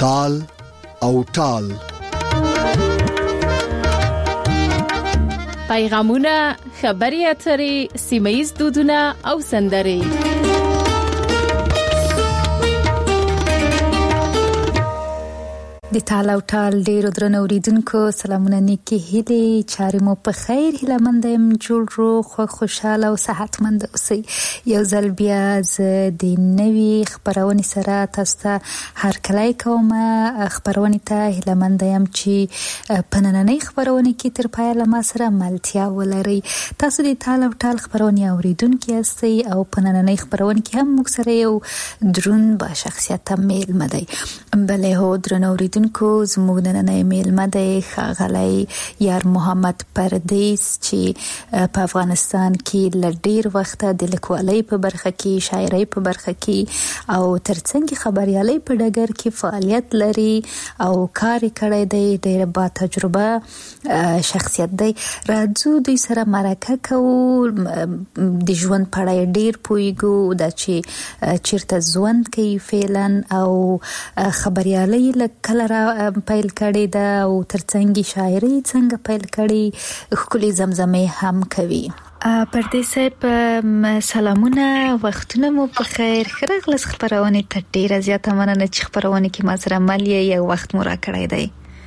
تال او ټال. پیغامونه، خبري اترې، سیمه‌ییز دودونه او سندرې. د تال او ټال ډیرو درنو اوریدونکو سلامونه، نیکی هیلې، چارې مو په خیر، هیله مند یم جوړ روغ خوشاله او صحتمند اوسئ. یو ځل بیا زه د نوي خبرونې سره تاسو ته هرکلی کوم. خبرونې ته هیله مند یم چې په نننۍ خبرونې کې تر پایه له ما سره ملتیا ولرئ. تاسو د تال او ټال خبرونې اوریدونکي یاستئ او په نننۍ خبرونې کې هم موږ سره یو دروند با شخصیت میلمه دی. بله هو درنو اوریدونکو، زموږ نننۍ میلمه دی ښاغلی یار محمد پردیس چې په افغانستان کې له ډیر وخته د لیکوالۍ په برخه کې، شاعرۍ په برخه کې او ترڅنګ خبريالۍ په ډګر کې فعالیت لري او کار کړی دی. ډیر با تجربه شخصیت دی. راځو دوی سره مرکه کوو، د ژوند په اړه ډیر پوهیږو، دا چې چیرته ژوند کوي فعلا او خبريالۍ کله پیل کړی دا او ترڅنګ شاعري څنګه پیل کړی، ښکلي زمزمې هم کوي. پردیس صاحب سلامونه، وختونه مو په خیر. ښه راغلاست خبرونې ته. ډیره زیاته مننه چې خبرونې کې ما سره مل یو وخت مو راکړی دی.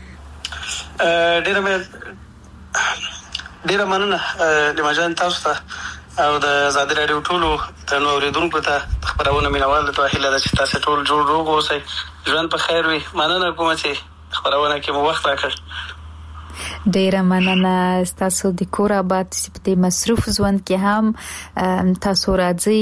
ډیره مننه لمجان تاسو ته او د آزادي رادیو ټولو تنو اوریدونکو ته خبرونه مینوال ته هیله ده چې تاسو ټول جوړ روغ اوسئ، ژوند په خیر وي. مننه کوم چې خبرونه کې مو وخت راکړ. ډیره مننه تاسو د کور آباد په مصروف ژوند کې هم تاسو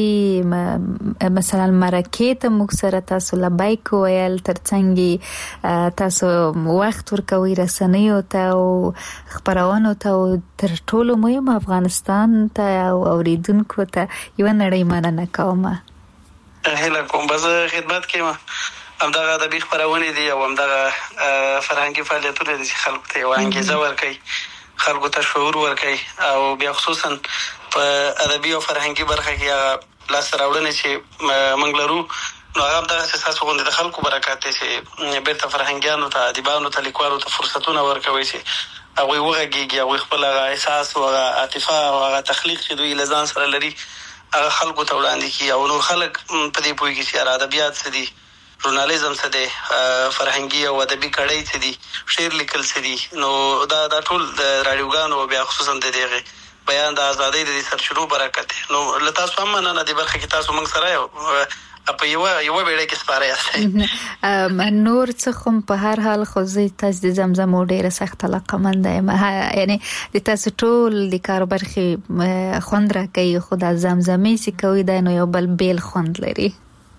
راځي، مثلا مرکه ته موږ سره تاسو لبیک ویل، ترڅنګ تاسو وخت ورکوي رسنیو ته او خبرونو ته او تر ټولو مهم افغانستان ته او اوریدونکو ته یو نړۍ مننه کوم. هله کوم بزه خدمت کوم. همدغه ادبي خبرونه دي او همدغه فرهنګي فعالیتونه دي چې خلکو ته یو انګیزه ورکوي، خلکو ته شعور ورکوي او بیا خصوصا په ادبي او فرهنګي برخه کې هغه لاسته راوړنې چې موږ لرو، نو هغه همدغه چې تاسو غوندې د خلکو برکات دی چې بیرته فرهنګیانو ته، ادیبانو ته، لیکوالو ته فرصتونه ورکوي چې هغوی وغږېږي، هغوی خپل هغه احساس او هغه عاطفه او هغه تخلیق چې دوی له ځان سره لري هغه خلکو ته وړاندې کړي او نور خلک په دې پوهېږي چې ادبیات څه دي، ژورنالیزم څه دی، فرهنګي او ادبي کړۍ څه دي، شعر لیکل څه دي. نو دا ټول د راډیوګانو بیا خصوصا د دغه بیان د ازادۍ د سرچینو برکت دی. نو له تاسو هم مننه د برخه کې تاسو موږ سره په یو بیړۍ کې سپاره یاستئ. نور څه خو په هر حال خو زه تاسو د زمزمو ډیره سخت علاقمند یم، یعنی د تاسو ټول د کار برخې خوند راکوي، خو د زمزمې چې کوي دا نو یو بل بیل خوند لري.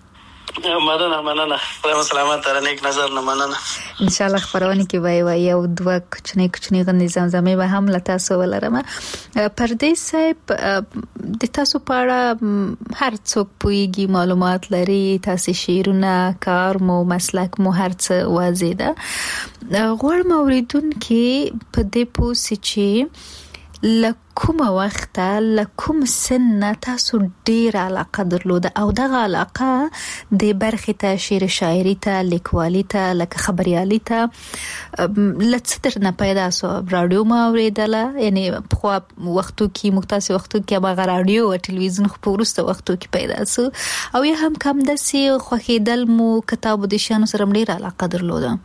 مننه خدای سلامت تر نیک نظر نه مننه. ان شاء الله خبرونه کې وای یو دوه کوچنی غندې زمزمې به هم لته سو ولرم. پردیس صاحب د تاسو په اړه هر څوک پوهیږي، معلومات لري، تاسو شعرونه، کار مو، مسلک مو، هر څه واضح ده. غواړم اوریدونکي په دې پوښتنه چې لکومه وخته لکوم سن تاسو ډیر علاقه درلوده او دغه علاقه د برخې ته، شعر شاعري ته، لیکوالي ته، لکه خبريالي ته لڅ درنه پیدا سو؟ رادیو ما اوریدله، یعنی په وختو کې مختص وختو کې هغه رادیو او ټلویزیون خو ورسته وختو کې پیدا سو او یا هم کم دسي خوخیدل مو کتاب د شانو سره ډیر علاقه درلوده؟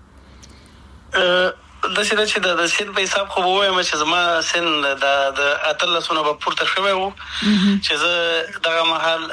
داسې ده چې د سن په حساب خو به ووایم چې زما سن د 18 به پورته شوی و چې زه دغه مهال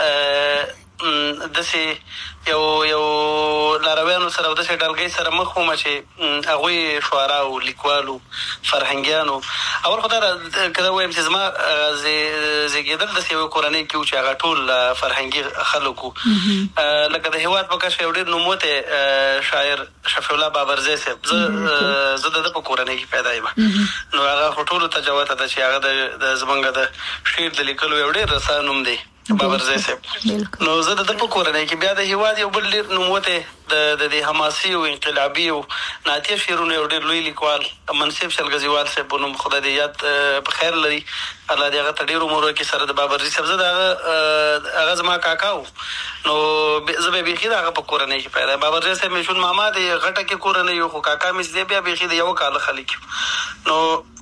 داسې یو لارویانو سره او داسې ډلګۍ سره مخ وم چې هغوی شعراو، لیکوالو، فرهنګیانو. اول خو دا که دا ووایم چې زما زیږېدل داسې یوې کورنۍ کې و چې هغه ټول فرهنګي خلک وو. لکه د هېواد په کچه یو ډېر نوموتی شاعر شفیع الله بابرزی صاحب، زه د ده په کورنۍ کې پیدا یم، نو هغه خو ټولو ته جوته ده چې هغه زمونږ د شعر د لیکلو یو ډېر رسا نوم دی بابرزی صاحب. نو زه د په کورنۍ کې بیا د هیواد یو بل ډېر نوموتی د حماسي او انقلابي او نعتیه شعرونه یو ډېر لوی لیکوال منصف شلګزیوال صاحب په نوم خدای دې یاد په خیر لري الله دې هغه ته ډېر عمر وکړي سره د بابرزي صاحب زه د هغه زما کاکا و نو زه به بیخي د هغه په کورنۍ کې پیدا بابرزي صاحب مې شون ماما د غټه کې کورنۍ یو خو کاکا مې چې بیا بیخي د یو کال خلک نو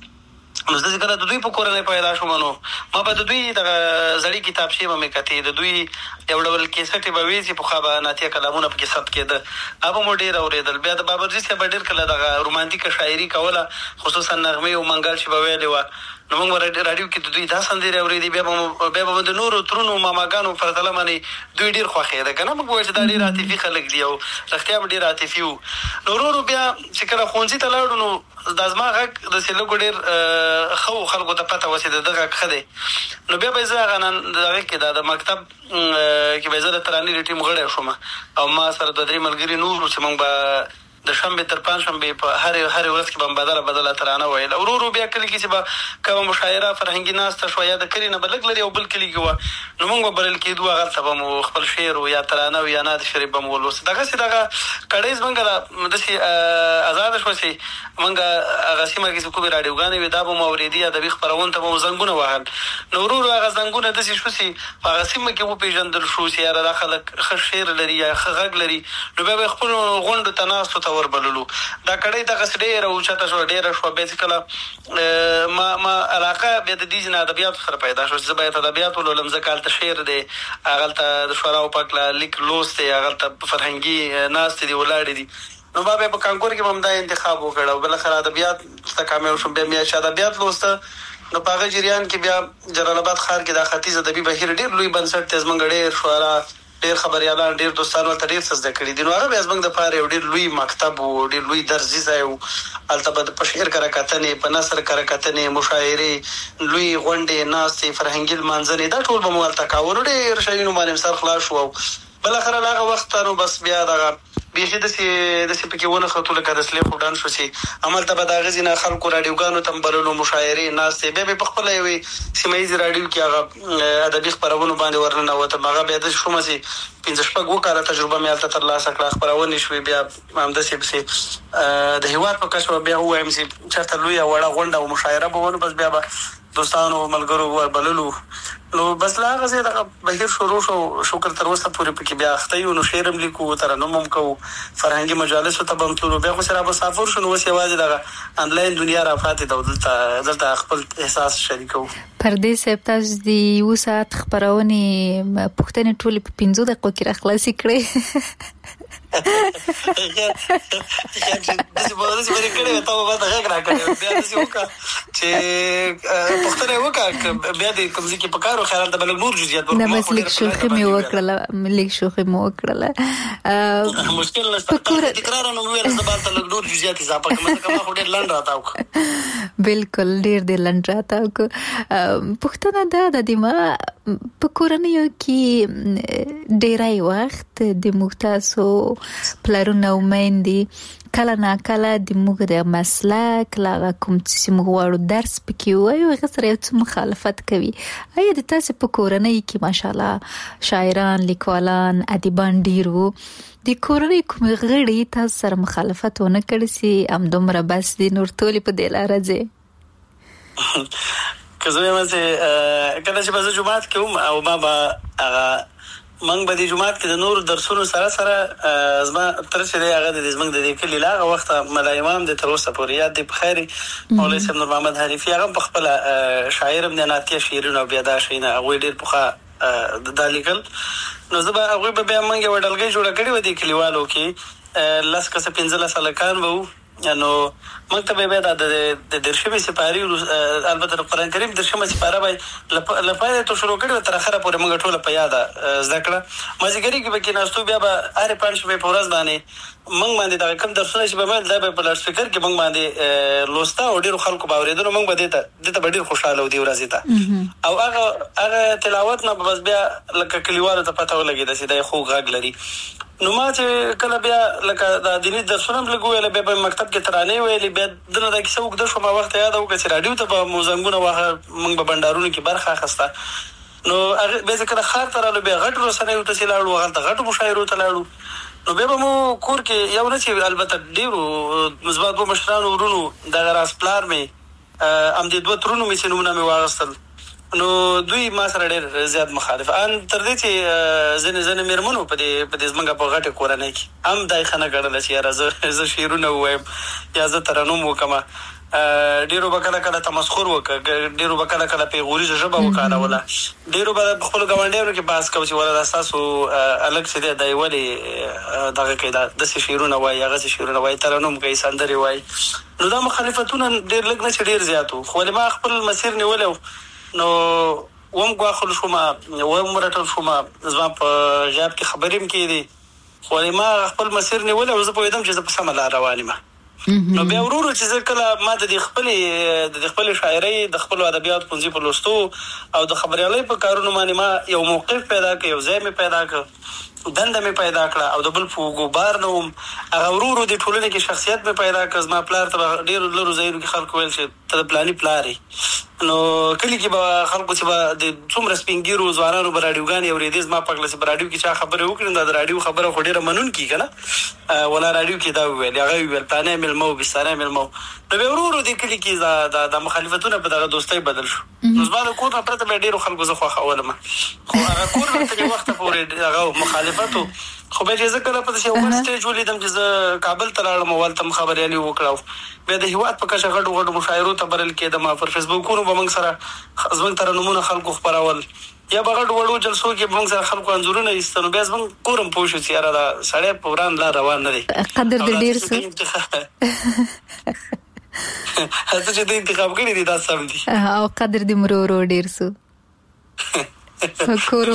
زه چې کله د دوی په کورنۍ پیدا شوم نو ما به د دوی دغه زړې کتابچې به مې کتې د دوی یو ډول کیسټې به وې چې پخوا به نعتیه کلامونه پکې ثبت کېده هغه مو ډېر اورېدل بیا د بابرزي صاحب ډېر کله دغه رومانتیکه شاعري کوله خصوصا نغمې او منګل چې به ویلې وه نو موږ به راډیو کې د دوی دا سندرې اورېدې بیا به د نورو ترونو ماماګانو پرتله باندې دوی ډېر خوښېده که نه موږ وایو چې دا ډېر عاطفي خلک دي او رښتیا به ډېر عاطفي وو نو ورو ورو بیا چې کله ښوونځي ته لاړو نو دا زما غږ داسې لږ ډېر ښه خلکو ته پته وه چې د ده غږ ښه دی نو بیا به یې زه هغه هغې کې د مکتب کې به یې زه د ترانې د ټیم غړی شوم او ما سره دوه درې ملګري نور وو چې موږ به د شنبې تر پنجشنبې په هرې ورځ کې به هم بدله ترانه ویل ورو ورو بیا کلي کې چې به کومه مشاعره فرهنګي ناسته شوه یا د کلي نه به لږ لرې او بل کلي کې وه نو موږ به بلل کېدو هغلته به مو خپل شعر یا ترانه و یا نعت شریف به مو ولوست دغسې دغه کړۍ زموږ داسې ازاده شوه چې موږ هغه سیمه کې چې کومې راډیوګانې وې دا به مو اورېدي یا ادبي خپرونو ته به مو زنګونه وهل نو ورو ورو هغه زنګونه داسې شو چې په هغه سیمه کې وپېژندل شو چې یاره دا خلک ښه شعر لري یا ښه غږ لري نو بیا به یې خپلو غونډو ته ناستو ته وربللو دا کړۍ دغسې ډېره اوچته شوه ډېره شوه بیا چې کله ما علاقه بیا د دې نه ادبیاتو سره پیدا شوه چې زه باید ادبیات ولولم ځکه هلته شعر دی هغلته د شعراو په هکله لیک لوست دی هغلته فرهنګي ناستې دي ولاړې دي نو ما بیا په کانکور کې به هم دا انتخاب وکړ او بالاخره ادبیات ته کامیاب شوم بیا مې چې ادبیات لوسته نو په هغه جریان کې بیا جلال آباد ښار کې دا ختیځ ادبي بهیر ډېر لوی بنسټ دی زموږ ډېر شعرا ډېر خبریالان ډېر دوستان ورته ډېر څه زده کړي دي نو هغه بیا زموږ دپاره یو ډېر لوی مکتب و ډېر لوی درسي ځای و هلته به په شعر کره کتنې په نثر کره کتنې مشاعرې لوی غونډې ناستې فرهنګي لمانځنې دا ټول به مو هلته کوو نو ډېر شیانو باندې سر خلاص شو او بالاخره له هغه وخته نو بس بیا دغه بیخي داسې پکې ونښتو لکه د سلیخ وډان شو چې هملته به د هغه ځینې خلکو راډیوګانو ته هم بللو مشاعرې ناستې بیا به یې په خپله یوې سیمه ییزې راډیو کې هغه ادبي خپرونو باندې ورننوتم هغه بیا داسې شومه چې 5-6 کاله تجربه مې هلته ترلاسه کړه خپرونې شوې بیا همداسې پسې د هېواد په کچه به بیا ووایم چې چېرته لویه وړه غونډه او مشاعره به ونه بس بیا به دوستانو ملګرو وربللو نو بس له هغه ځای دغه بهیر شروع شو شکر تر اوسه پورې پکې بیا اخته یو نو شعر هم لیکو ترنم هم کوو فرهنګي مجالسو ته به هم تلو بیا خو چې رامسافر شو نو اوس یوازې دغه انلاین دنیا راپاتې ده دلته خپل احساس شریکوو پردیس صاحب تاسو د یو ساعت خپرونې پوښتنې ټولې په 15 دقیقو کې راخلاصې کړې داسې به کړې تا به ماته غږ راکړی بیا داسې وکړه چې پوښتنه یې وکړه بیا د کوم ځای کې په کار و خیال ته به لږ نور جزیات نه بس لږ شوخي مې وکړله مشکل نشته تکرار نو ویل زه به هلته لږ نور جزیات اضافه کړم ځکه ما خو ډېر لنډ راتاو کړه بالکل ډېر لنډ راتاو کړه پوښتنه دا ده د ما په کورنیو کې ډېری وخت د موږ تاسو پلرونه او میندې کله ناکله د موږ د مسلک له کوم چې موږ غواړو درس پکې وایو هغه سره یو څه مخالفت کوي آیا د تاسې په کورنۍ کې ماشاءالله شاعران لیکوالان ادیبان ډېر وو د کورنۍ کومې غړي تاسو سره مخالفت ونه کړي چې همدومره بس دي نور ټولې په دې لاره ځي که زه وایم چې کله چې به زه جومات کې وم او ما به هغه موږ به د جومات کې د نورو درسونو سره زما تر چې دی هغه د زموږ د دې کلي له هغه وخته ملا امام دی تر اوسه پورې یاد دی په خیر مولوي صاحب نور محمد حریفي هغه په خپله شاعر هم دی نعتیه شعرونه او بیا دا شیونه هغوی ډېر پخوا دا لیکل نو زه به هغوی به بیا موږ یوه ډلګۍ جوړه کړې وه دې کلیوالو کې 10 کسه 15 هلکان به وو نو موږ ته به بیا د درشمې سپاري البته د قرآن کریم درشمه سپاره به له پیله یې تو شروع کړې وه تر اخره پورې موږ ټوله په یاده زده کړه مازدیګري کې به کېناستو بیا به هرې پنجشنبې په ورځ باندې موږ باندې دغه کوم درسونه چې به مل دا به په لاډ سپیکر کې موږ باندې لوسته او ډېرو خلکو به اورېده نو موږ به دې ته به ډېر خوشحاله وو دې ورځې ته او هغه تلاوت نه به بس بیا لکه کلیوالو ته پته ولګېده چې دا یې خوږ غږ لري نو ما چې کله بیا لکه د دیني درسونه هم لږ وویله بیا به مکتب کې ترانې ویلې بیا دنه دا کیسه اوږده شوه ما وخت یاده وکړه چې راډیو ته به مو زنګونه واهه موږ به بنډارونو کې برخه اخیسته نو هغه به ځکه خار ته رالو بیا غټ رسنیو ته لاړو هغه غټ مشاعرو ته لاړو نو بیا به مو کور کې یو نه چې البته ډېرو مثبت به مشرانو ورونو دغه راس پلار مې همدې دوه ترونو مې چې نومونه مې واغستل نو دوی ما سره ډېر زیات مخالف ان تر دې چې ځینې مېرمنو په دې زمونږ په غټې کورنۍ کې هم دا یې ښه نه ګڼله چې یاره زه شعرونه ووایم یا زه ترنم وکړم ډېرو به کله تمسخر وکړه ډېرو به کله پیغوریزه ژبه وکاروله ډېرو به په خپلو ګاونډیانو کې بحث کوي چې ولا دا ستاسو هلک چې دی دا یې ولې دغه کوي دا داسې شعرونه وایي هغسې شعرونه وایي ترنم کوي سندرې وایي نو دا مخالفتونه ډېر لږ نه چې ډېر زیات وو خو ولې ما خپل مسیر نیولی نو وم ګواښل شوم وم رټل شوم زما په غیاب کې خبرې هم کېدې خو ولې ما خپل مسیر نیولی او زه پوهېدم چې زه په سمه لار روان یم نو بیا ورو چې زه کله ما د خپلې شاعرۍ د خپلو ادبیاتو پنځي په لوستو او د خبریالۍ په کارونو باندې ما یو موقف پیدا کړ یو ځای مې پیدا کړ دنده مې پیدا کړه او د بل په ګوبار نه وم هغه ورو د ټولنې کې شخصیت مې پیدا کړ زما پلار ته ډېرو لرو ځایونو کې خلکو ویل چې ته د پلاني پلار یې نو کلي کې به خلکو چې به د څومره سپین ګیرو ځوانانو به راډیوګانې اورېدې زما په کله چې په راډیو کې چا خبرې وکړي دا د راډیو خبره خو ډېره منونکي که نه ولا راډیو کې دا وویل هغه وویل پلانی مېلمه و بستانی مېلمه و نو بیا ورو د کلي کې دا مخالفتونه په دغه دوستۍ بدل شو نو زما د کور نه پرته بیا ډېرو خلکو زه خوښولم خو هغه کور نه ترې وخته پورې هغه مخالفت و خو بیا چې زه کله په داسې یو بل سټیج ولیدم چې زه کابل ته لاړم او هلته م خبریالي وکړه بیا د هېواد په کچه غټو مشاعرو ته بلل کېدم پر فیسبوکونو به موږ سره زموږ ترنمونه خلکو خپرول یا به غټو وړو جلسو کې به موږ سره خلکو انځورونه ایسته نو بیا زموږ کور هم پوه شو چې یاره دا سړی په وران لار روان نه دی قدر دې ډېر څه هڅه چې دوی انتخاب کړي دي دا سم دي او قدر دې مرو ورو ډېر څه کورو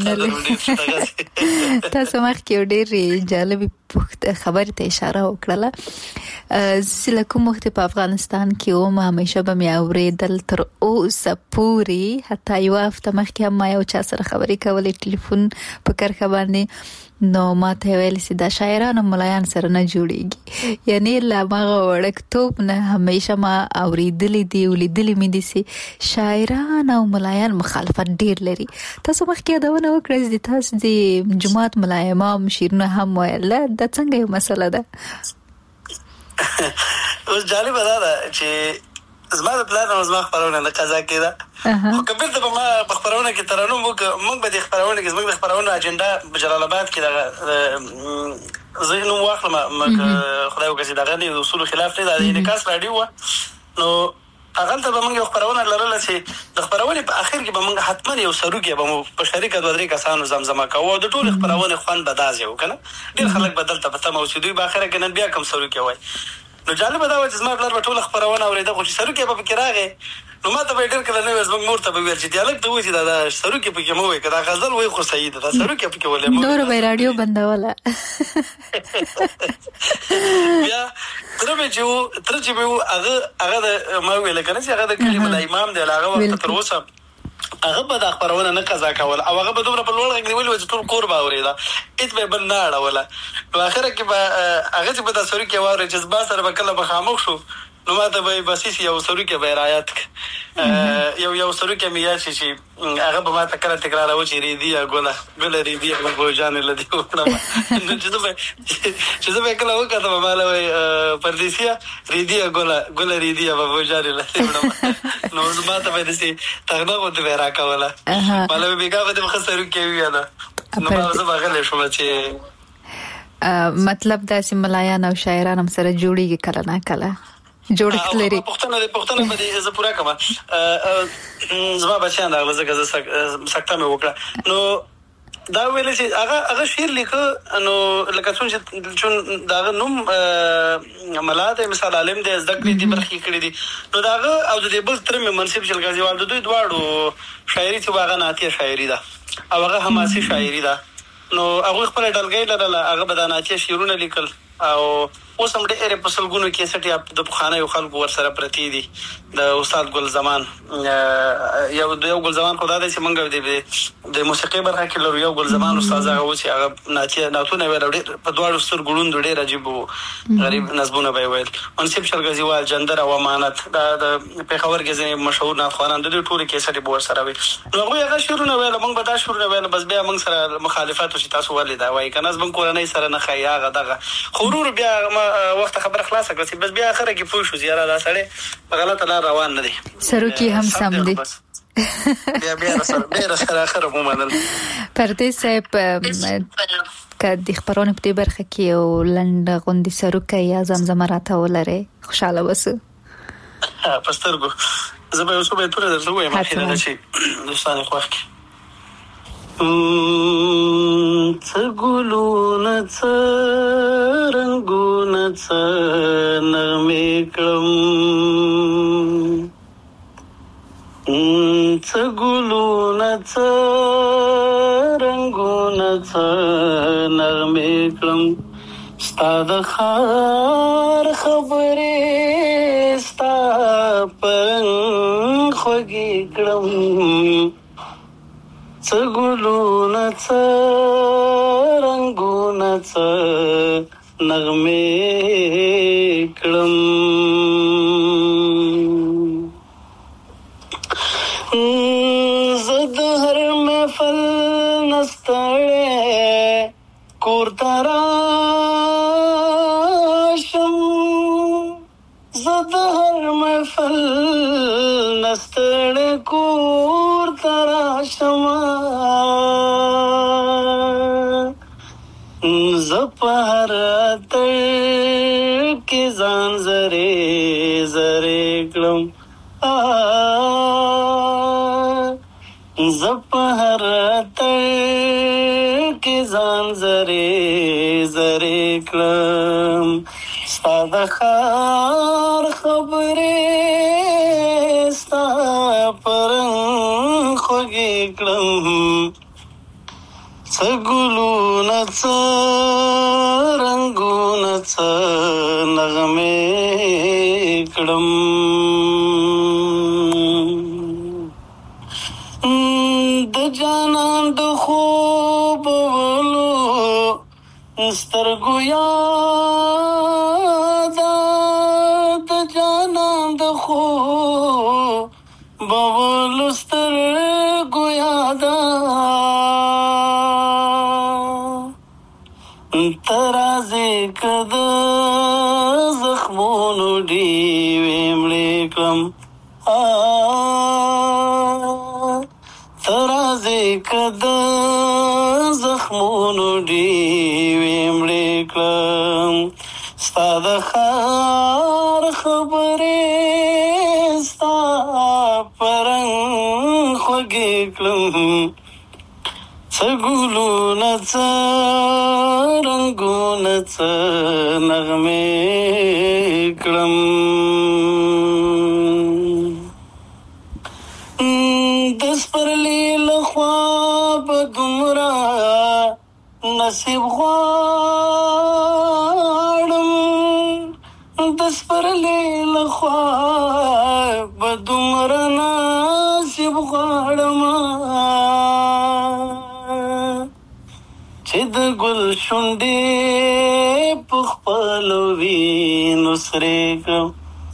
منلې تاسو مخکې یو ډېر جالبې خبرې ته اشاره وکړله زه له کوم وخته په افغانستان کې وم همیشه به مې اورېدل تر اوسه پورې حتی یوه هفته مخکې هم ما یو چا سره خبرې کولې ټلیفون په کرښه باندې نو ما ته ویل چې دا شاعران او ملایان سره نه جوړیږي یعنی له هغه وړکتوب نه همیشه ما اورېدلې دي ولیدلې مې دي چې شاعران او ملایان مخالفت ډېر لري تاسو مخکې یادونه وکړه چې تاسو د جماعت ملا امام شعرونه هم ویل دا څنګه یو مسله ده اوس جالبه دا ده چې زما د پلان او زما خبرونه نه قضا کېده خو که بیرته به ما په خبرونه کې ترنم وکړه موږ به د خبرونه کې زموږ د خبرونو اجنډا په جلال آباد کې دغه زه نوم واخلم خدای وکړي چې دغه د اصولو خلاف نه ده د انعکاس راډیو وه نو هغلته به موږ یو خبرونه لرله چې د خبرونې په اخر کې به موږ حتما یو سروکي به مو په شریکه دوه درې کسانو زمزمه کوو او د ټولې خبرونې خوند به داسې و که نه ډېر خلک به دلته په تمه و چې دوی به اخره کې نن بیا کوم سروکي وایي نو جالبه دا وه چې زما پلار به ټوله خپرونه اورېده خو چې سروکي به پکې راغې نو ما ته به یې ډېر کله نه ویل زموږ مور ته به ویل چې دې هلک ته وایي چې دا سروکي پکې مه وایي که دا غزل وایي خو صحیح ده دا سروکي پکې ولې مه نور به یې راډیو بندوله بیا تره چې مې و هغه د ما ویله که نه چې هغه د کلي ملا امام دی هغه وخته تر اوسه هغه به دا خپرونه نه قضا کوله او هغه به دومره په لوړ غږ نیولې وه چې ټول کور به اورېده هېڅ به یې بل نه اړوله نو اخره کې به هغه چې به دا سروکي واورې چې زما سره به کله مخامخ شو نو ما ته به یې بس یو سروکي به یې رایاد کړه یو سروکي مې یاد شي چې هغه به ما ته کله تکراروه چې ریدیه ګله ریدیه بابوجانې له دې وکړم نو چې زه به یې کله وکتم ما له وایي پردیسیه ریدیه ګله ریدیه بابوجانې له دې وکړم نو ما ته به یې داسې تغنه غوندې به یې راکوله ما له بېګا به دې ښه سروکي وویله نو ما زه به غلی شوم چې مطلب داسې ملایان او شاعران هم سره جوړیږي کله نه کله جوړښت لري پوښتنه به دې زه پوره کړم زما بچیان راغله ځکه زه سکته مې وکړه نو دا ویلې چې هغه شعر لیکه نو لکه څون چې د هغه نوم ملا دی مثال عالم دی زده کړې دي برخې کړې دي نو د هغه او د دې بل تره مې منصف شل غازیوال د دوی دواړو شاعري چې هغه نعتیه شاعري ده او هغه حماسي شاعري ده نو هغوی خپله ډلګۍ لرله هغه به دا نعتیه شعرونه لیکل او اوس هم ډېرې په سلګونو کیسټې د پخوانیو خلکو ورسره پرتې دي. د استاد ګل زمان یو ګل زمان خو دا دی چې موږ د موسیقۍ برخه کې لرو. یو ګل زمان استاد هغه و چې هغه نعتونه ویل، ډېر په دواړو سترګو ړوند و، ډېر عجیب و، غریب نظمونه به یې ویل. منصف شرګزیوال، جندر او امانت، دا د پېښور کې ځینې مشهور نعتخوانان د دې ټولې کیسټې به ورسره وي. نو هغوی هغه شعرونه ویل، موږ به دا شعرونه ویل، بس بیا موږ سره مخالفت و چې تاسو ولې دا وایي، که نظم کورنۍ سره نه ښایي هغه دغه. خو ورور بیا وخت خبره خلاصه کړه چې بس بیا اخره کې پوه شو چې یاره دا سړی په غلطه لار روان نه دی. سروکي هم سم دی. بیا سره اخره ومنل. پردې صاحب که د خبرونو په دې برخه کې یو لنډ غوندې سروکه یا زمزمه راته ولرئ خوشحاله وسو. په سترګو زه به یو څو بیتونه درته ووایم اخره ده چې دوستان یې خوښ کړي. څه ګلونه څه رنګونه څه نغمې کړم، څه ګلونه څه رنګونه څه نغمې کړم، ستا د ښار خبرې ستا په رنګ خوږې کړم، څه ګلونه څه رنګونه څه نغمې کړم. زه د هر محفل نه ستړی کور ته راشم، زه د هر محفل نه ستړی کور ته راشم، زه په هر اتړ کې ځان زرې زرې کړم، زه په هر اتړ کې ځان زرې زرې کړم، ستا د ښار خبرې ستا په رنګ خوږې کړم، څه ګلونه څه رنګونه څه نغمې کړم. د جانان د خوبولو سترګو یاده، د جانان د خوبولو سترګو یاده، ته راځې که د زخمونو ډېوې مړې کړم، ته راځې که د زخمونو ډېوې مړې کړم، ستا د ښار خبرې ستا په رنګ خوږې کړم، څه ګلونه څه رنګونه څه نغمې کړم. د سپرلي له خوا به دومره نصیب غواړم، د سپرلي له خوا به دومره نصیب غواړم، چې د ګل شونډې په خپلو وینو سرې کړم،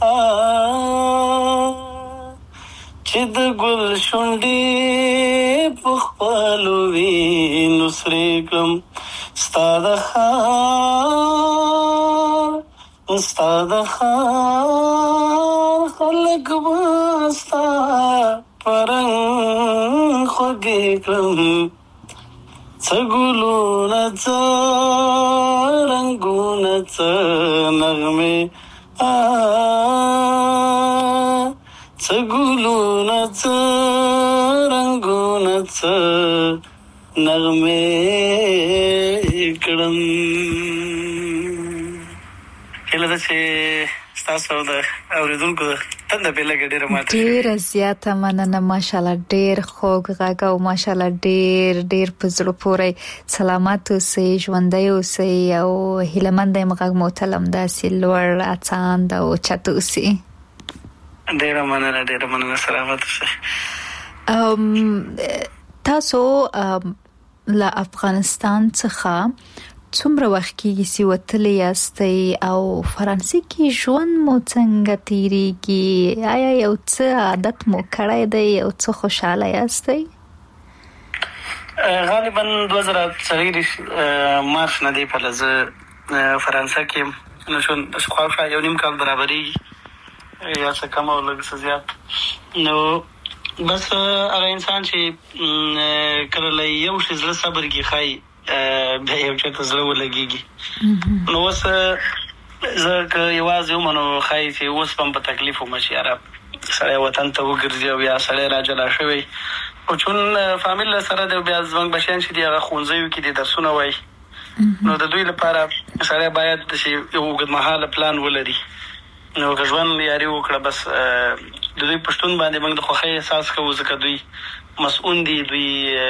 چې د ګل شونډې په خپلو وینو سرې کړم، ستا د ښار خلک به ستا په رنګ خوږې کړم، څه ګلونه څه رنګونه څه نغمې، څه ګلونه څه رنګونه څه نغمې کړم. هیله ده چې تاسو د اوریدونکو تنده په لګ ډیره ماته ډیره زیاته مننه ماشاءالله ډیر خوږ غږ او ماشاءالله ډیر په زړه پورې سلامات اوسئ ژوندۍ اوسئ او هیلمند یم غږ مو تلم داسې لوړ اڅاند او چت اوسئ. ډیره مننه سلامات اوسئ. تاسو له افغانستان څخه څومره وخت کېږي چې وتلي یاستئ او فرانسې کې ژوند مو څنګه تیریږي؟ آیا یو څه عادت مو کړی دی او څه خوشاله یاستئ؟ غالبا 2023 مارچ نه دی په لزه فرانسه کې نو شون خواږه یو نیم کال برابرې یا څه کم او لږ څه زیات نو بس هغه انسان چې کله له یو شي زړه صبر کې خای بیا یو چې زړه ولګيږي نو اوس زه که یوازې ومنو خای چې اوس هم په تکلیف ومشي عرب سړی وطن ته وګرځي او یا سړی راجلا شوی او چون فامیل سره د بیا زموږ بچیان چې دي هغه ښوونځیو کې دي درسونه وایي نو د دوی لپاره سړی باید یو اوږدمهاله پلان ولري نو که ژوند یاري وکړه بس د دوی پښتون باندې موږ د خوښۍ احساس کوو ځکه دوی مسؤون دي دوی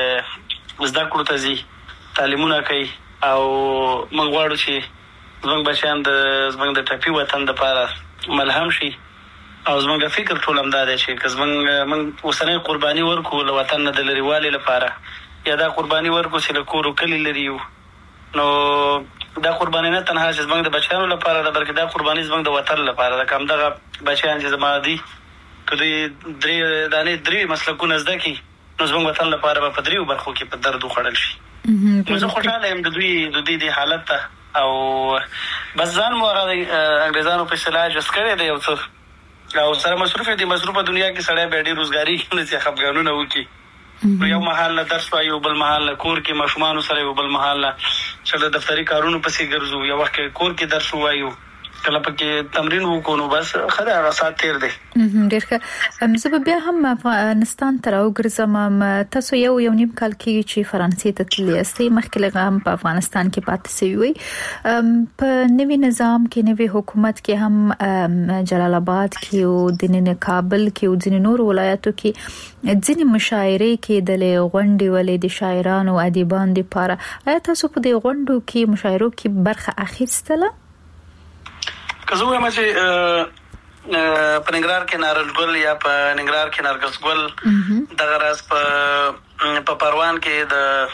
زده کړو ته ځي تعلیمونه کوي او موږ غواړو چې زموږ بچیان زموږ د ټپي وطن دپاره ملهم شي او زموږ فکر ټول همدا دی چې که موږ اوسنۍ قرباني ورکړو له وطن نه د لرېوالي لپاره یا دا قرباني ورکړو چې له کور و کلي لرې یو نو دا قرباني نه تنها چې زموږ د بچیانو لپاره ده بلکې دا قرباني زموږ د وطن لپاره ده. که همدغه بچیان چې زما دي که دوی درې مسلکونه زده کړي نو زموږ وطن لپاره به په دریو برخو کې په درد وخوړل شي. نو زه خوشحاله یم د دوی حالت ته او بس ځان مو هغه انګریزانو په اصطلاح جس کړی دی یو څه او سره مصروف دي. مصروفه دنیا کې سړی بیا ډېر روزګاري نه چې خفګانونه وکړي یو محل نه درس وایي یو بل محل نه کور کې ماشومانو سره یو بل محل نه چې د دفتري کارونو پسې ګرځو یو وخت کې کور کې درس وایو کله پکې تمرین وکړو نو بس خدای هغه سات تیر دی. ډېر ښه. زه به بیا هم افغانستان ته راوګرځم. تاسو یو نیم کال کې چې فرانسې ته تللي یاستئ مخکې له هم په افغانستان کې پاتې شوي وئ په نوي نظام کې نوي حکومت کې هم جلال آباد کې او د کابل کې او ځینې نور ولایتو کې ځینې مشاعرې کېدلې غونډې ولې د شاعرانو او ادیبانو لپاره. آیا تاسو په دې غونډو کې مشاعرو کې برخه اخیستله؟ که زه وایم چې په ننګرهار کې نارنجګل یا په ننګرهار کې نرګسګل دغه راز په پروان کې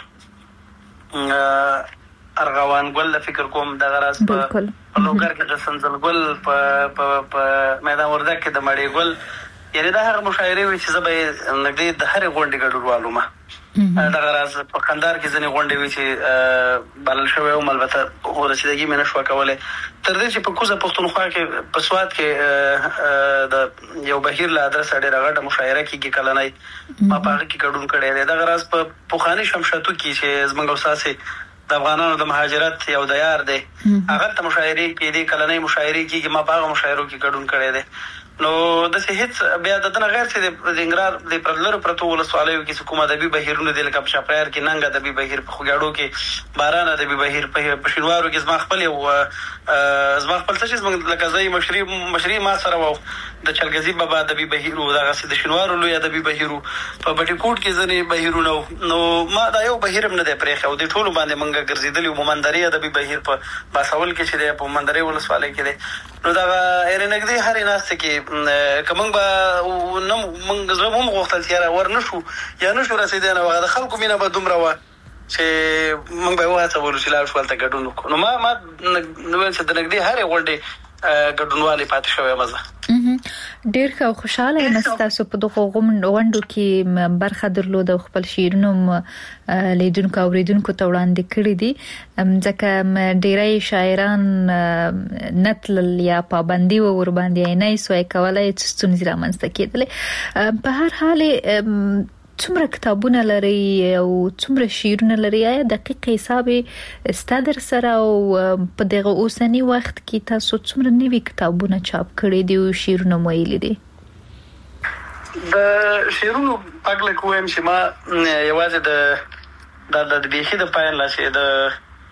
د ارغوان ګل د فکر کوم دغه راز په لوګر کې د سنځل ګل په میدان وردګ کې د مړی ګل یعنې دا هغه مشاعرې وي چې زه به نږدې د هرې غونډې ګډون والومه. دغه راز په کندهار کې ځینې غونډې وي چې بلل شوی وم البته رسیدګي مې نه شوه کولی تر دې چې په کوزه پښتونخوا کې په سوات کې د یو بهیر له ادرسه ډېره غټه مشاعره کېږي کلنۍ ما په هغه کې ګډون کړی دی. دغه راز په پخواني شمشتو کې چې زموږ استاسې د افغانانو د مهاجرت یو د یار دی هغه ته مشاعرې کېدې کلنۍ مشاعرې کېږي ما په هغه مشاعرو کې ګډون کړی دی. نو داسې هېڅ بیا د دنه غیر چې د ننګرهار د پر لرو پرتو ولسوالیو کې چې کوم ادبي بهیرونه دي لکه په چاپریار کې ننګ ادبي بهیر په خوږیاړو کې باران ادبي بهیر په شینوارو کې زما خپل څه چې زموږ لکه زه مشري ما سره وو د چلګزي بابا ادبي بهیر و دغسې د شینوارو لوی ادبي بهیر و په بټي کوټ کې ځینې بهیرونه و نو ما دا یو بهیر هم نه دی پرېښی او د ټولو باندې موږ ګرځېدلي وو. مومندرې ادبي بهیر په باسول کې چې دی په مومندرې ولسوالۍ کې دی نو دغه یعنې نږدې هرې ناستې کې که موږ به موږ زړه هم غوښتل چې یاره ور نه شو یا نه شو رسېدی نو هغه د خلکو مینه به دومره وه چې موږ به یې وهڅولو چې لاړ شو هلته ګډون وکړو. نو ما ویل چې د نږدې هرې غونډې ګډونوالې پاتې شوی یم زه. ډېر ښه او خوشحاله یم چې تاسو په دغو غونډو کې برخه درلوده او خپل شعرونه لیدونکو او اوریدونکو ته وړاندې کړي دي ځکه ډېری شاعران نه تلل یا پابندي وه ورباندې یې نه یې سوی کولی چې ستونزې رامنځته کېدلې. په هر حال څومره کتابونه لري او څومره شعرونه لري؟ آیا دقیق حساب ستا در سره او په دغه اوسني وخت کې تاسو څومره نوي کتابونه چاپ کړي دي او شعرونه مو ویلي دي؟ د شعرونو پاک لکه ووایم چې ما یوازې د بیخي د پایله چې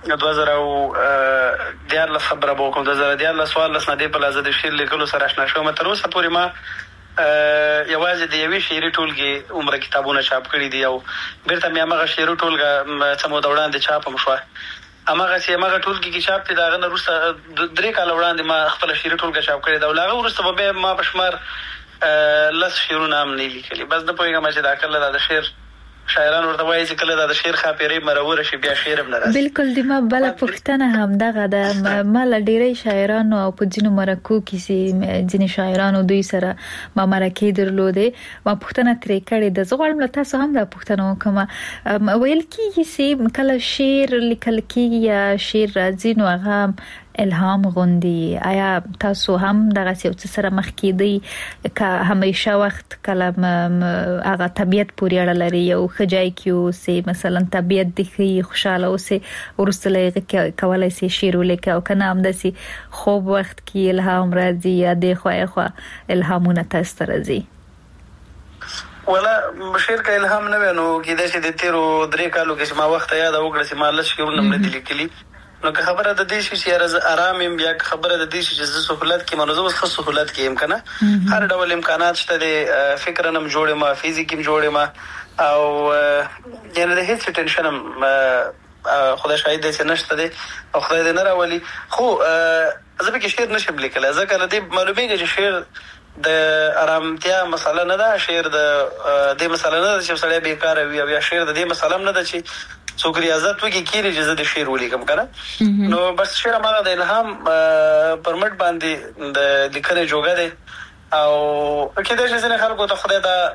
2014 خبره وکم 2014 نه دی په لازم د شعر لیکلو سره آشنا شوم. تر اوسه پورې ما یوازې د یوې شعري ټولګې عمره کتابونه چاپ کړي دي او بیرته مې هغه شعري ټولګه څه موده وړاندې چاپ هم شوه. هغه ټولګې کې چاپ دي د هغه نه وروسته 3 کاله وړاندې ما خپله شعري ټولګه چاپ کړې ده او له هغه وروسته به بیا ما په شمار 10 شعرونه هم نه لیکلي. بس نه پوهېږم چې دا کله د شعر شاعران ورته وایي چې کله د شعر خاپیرې مروره شي بیا شعر هم نه راځي. بالکل د ما بله پوښتنه هم دغه ده. ما له ډېری شاعرانو او په ځینو مرکو کې چې ځینې شاعرانو دوی سره ما مرکې درلودې ما پوښتنه ترې کړې ده. زه غواړم له تاسو هم دا پوښتنه وکړم. ویل کېږي چې کله شعر لیکل کېږي یا شعر راځي نو هغه الهام غوندي. آیا تاسو هم دغه څه سره مخ کېدی که همیشه وخت کله هغه طبیعت پورې اړه لري یو ښه ځای کې اوسئ مثلا طبیعت دې ښه خوشحاله اوسئ وروسته له هغې کولی شئ شعر ولیکئ او که نه همداسې خوب وخت کې الهام راځي یا دې خوا الهامونه تاسو ته راځي؟ ولا شعر که الهام نه وي نو کېدای شي د تېرو 3 کالو کې چې ما وخت یاده وکړه چې ما 10 شعرونه هم نه دي لیکلي. نو که خبره د دې شي چې آرام یم بیا که خبره د دې شي چې زه سهولت کې منو زه اوس ښه سهولت کې یم که نه هر ډول امکانات شته دی فکرا هم جوړ یم فزیکي هم جوړ یم او یعنې د هېڅ ټینشن هم خدای شاهد دی چې نشته دی او خدای دې نه راولي. خو زه پکې شعر نشم لیکلی ځکه له دې معلومېږي چې شعر د آرامتیا مسله نه ده. شعر د دې مسله نه ده چې سړی بېکاره وي او یا شعر د دې مسله هم نه ده چې څوک ریاضت وکړي کېږي چې زه د شعر ولیکم که نه. نو بس شعر هماغه د الهام پر مټ باندې د لیکنې جوګه دی او کېدای شي ځینې خلکو ته خدای دا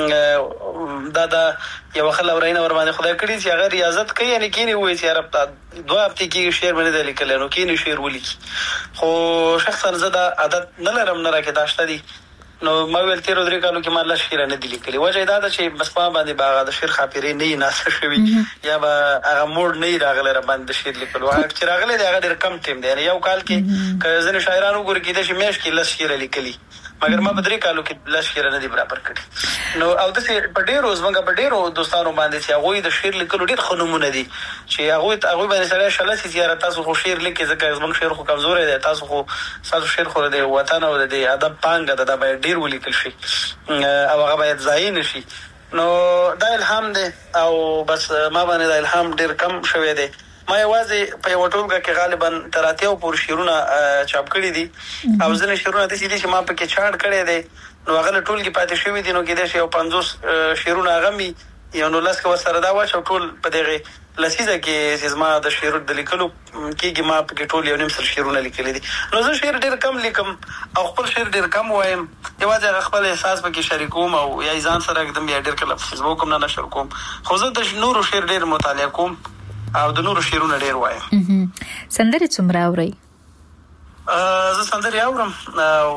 یوه ښه لورینه ورباندې خدای کړي چې هغه ریاضت کوي یعنې کېني ووایي چې یاره 2 هفتې کېږي شعر مې نه دی لیکلی نو کېني شعر ولیکي. خو شخصا زه دا عادت نه لرم نه راکې دا شته دي. نو ما ویل تېرو 3 کالو کې ما 10 شعر نه دي لیکلي. وجه یې دا ده چې بس ما باندې به هغه د شعر خاپیرې نه وي ناسته شوي یا به هغه موډ نه وي راغلی را باندې د شعر لیکلو. هغه چې راغلی دی هغه ډېر کم ټایم دی. یعنې یو کال کې که ځینې شاعران وګوري کېدای شي میاشت کې 10 شعر لیکلي مګر ما په 3 کالو کې 10 شعر نه دي برابر کړي. نو او داسې په ډېرو زموږ په ډېرو دوستانو باندې چې هغوی د شعر لیکلو ډېر ښه نومونه دي چې هغوی باندې سړی شله شي چې یاره تاسو خو شعر لیکئ ځکه زموږ شعر خو کمزوری دی تاسو خو ستاسو شعر خو د وطن او د ادب پانګه ده دا باید ډېر ولیکل شي او هغه باید ضایع نه شي. نو دا الهام دی او بس ما باندې دا الهام ډېر کم شوی دی. ما یوازې په یوه ټولګه کې غالبا تر 80 پورې شعرونه چاپ کړي دي او ځینې شعرونه داسې دي چې ما پکې چاڼ کړی دی نو هغه له ټولګې پاتې شوي دي. نو کېدای شي یو 50 شعرونه هغه وي یو 19 که ورسره دا واچو ټول په دغې لسیزه کې چې زما د شعر د لیکلو کېږي ما پکې ټول 1.5 سل شعرونه لیکلي دي. نو زه شعر ډېر کم لیکم او خپل شعر ډېر کم وایم. یوازې هغه خپل احساس پکې شریکوم او یا ځان سره ږدم یا ډېر کله په فیسبوک هم نه نشر کوم. خو زه د نورو شعر ډېر مطالعه کوم او د نورو شعرونه ډېر وایم. سندرې څومره اورئ؟ زه سندرې اورم او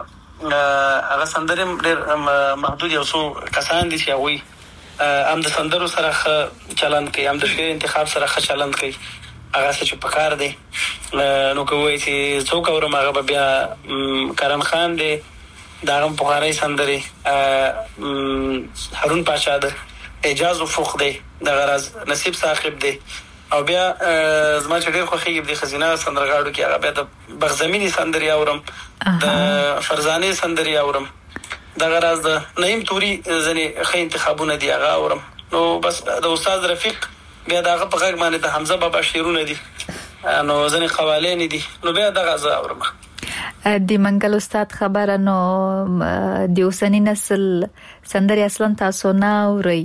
هغه سندرې ډېر محدود یو څو کسان دي چې هغوی هم د سندرو سره ښه چلند کوي هم د شعر انتخاب سره ښه چلند کوي هغه څه چې پکار دی. نو که ووایي چې څوک اورم هغه به بیا کرن خان دی د هغه پخوانی سندرې هارون پاچا ده اعجاز افق دی دغه راز نصیب صاحب دی او بیا زما چې ډېر خوښېږي د ښځینه سندرغاړو کې هغه بیا د بغزمینې سندرې اورم د فرزانې سندرې اورم دغه راز د نعیم توري ځینې ښه انتخابونه دي هغه اورم. نو بس د استاد رفیق بیا د هغه په غږ باندې د حمزه بابا شعرونه دي نو ځینې قوالین دي نو بیا دغه زه اورم. د منګل استاد خبره نو د اوسنی نسل سندرې اصلا تاسو نه اورئ؟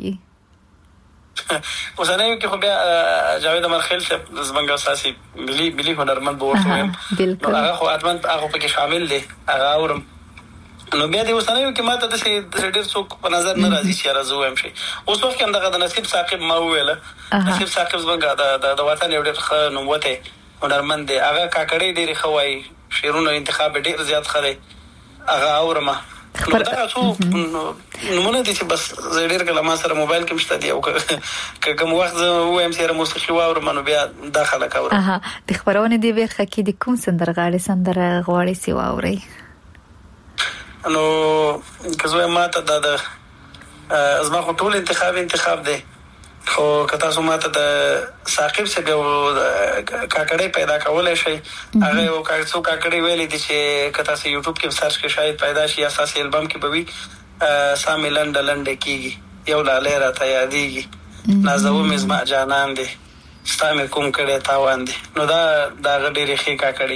اوسنیو کې خو بیا جاوید امرخیل صاحب زموږ اساسي ملي هنرمند به ورته وایم نو هغه خو حتما هغه پکې شامل دی هغه اورم. نو بیا د اوسنیو کې ماته داسې ډېر څوک په نظر نه راځي چې یاره زه ووایم شي. اوس وخت کې هم دغه د نصیب ثاقب ما وویله نصیب ثاقب زموږ د وطن یو ډېر ښه نوموتی هنرمند دی هغه کاکړۍ ډېرې ښه وایي شعرونه انتخاب ډېر زیات ښه دی هغه اورمه. نو دغه څو نمونه دي چې بس زه ډېر کله ما سره موبایل کې شته دي او که کوم وخت زه ووایم چې یاره موسیقي واورم نو بیا دا خلک اورم. د خپرونې دې برخه کې د کوم سندرغاړي سندره غواړئ چې واورئ؟ نو که زه وایم ما ته دا د زما خو ټول انتخاب دی خو که تاسو ماته د ثاقب څخه کاکړی پیدا کولای شي هغه یو کاکړی ویلي دي چې که تاسو یوټیوب کې سرچ کې شاید پیدا شي اساسي البم کې به وي سامي لنډ کېږي یو لاله راته یادېږي نازو مزما جانان دي ستامه کوم کړه تاوان دي نو دا غډېری خې کاکړی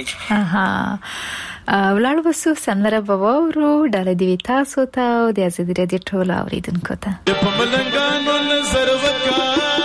ولاړ وسو سندره بوورو ډاله دی تاسو ته او د ازادي رادیو ټول اوریدونکو ته په ملنګانو نظر وکا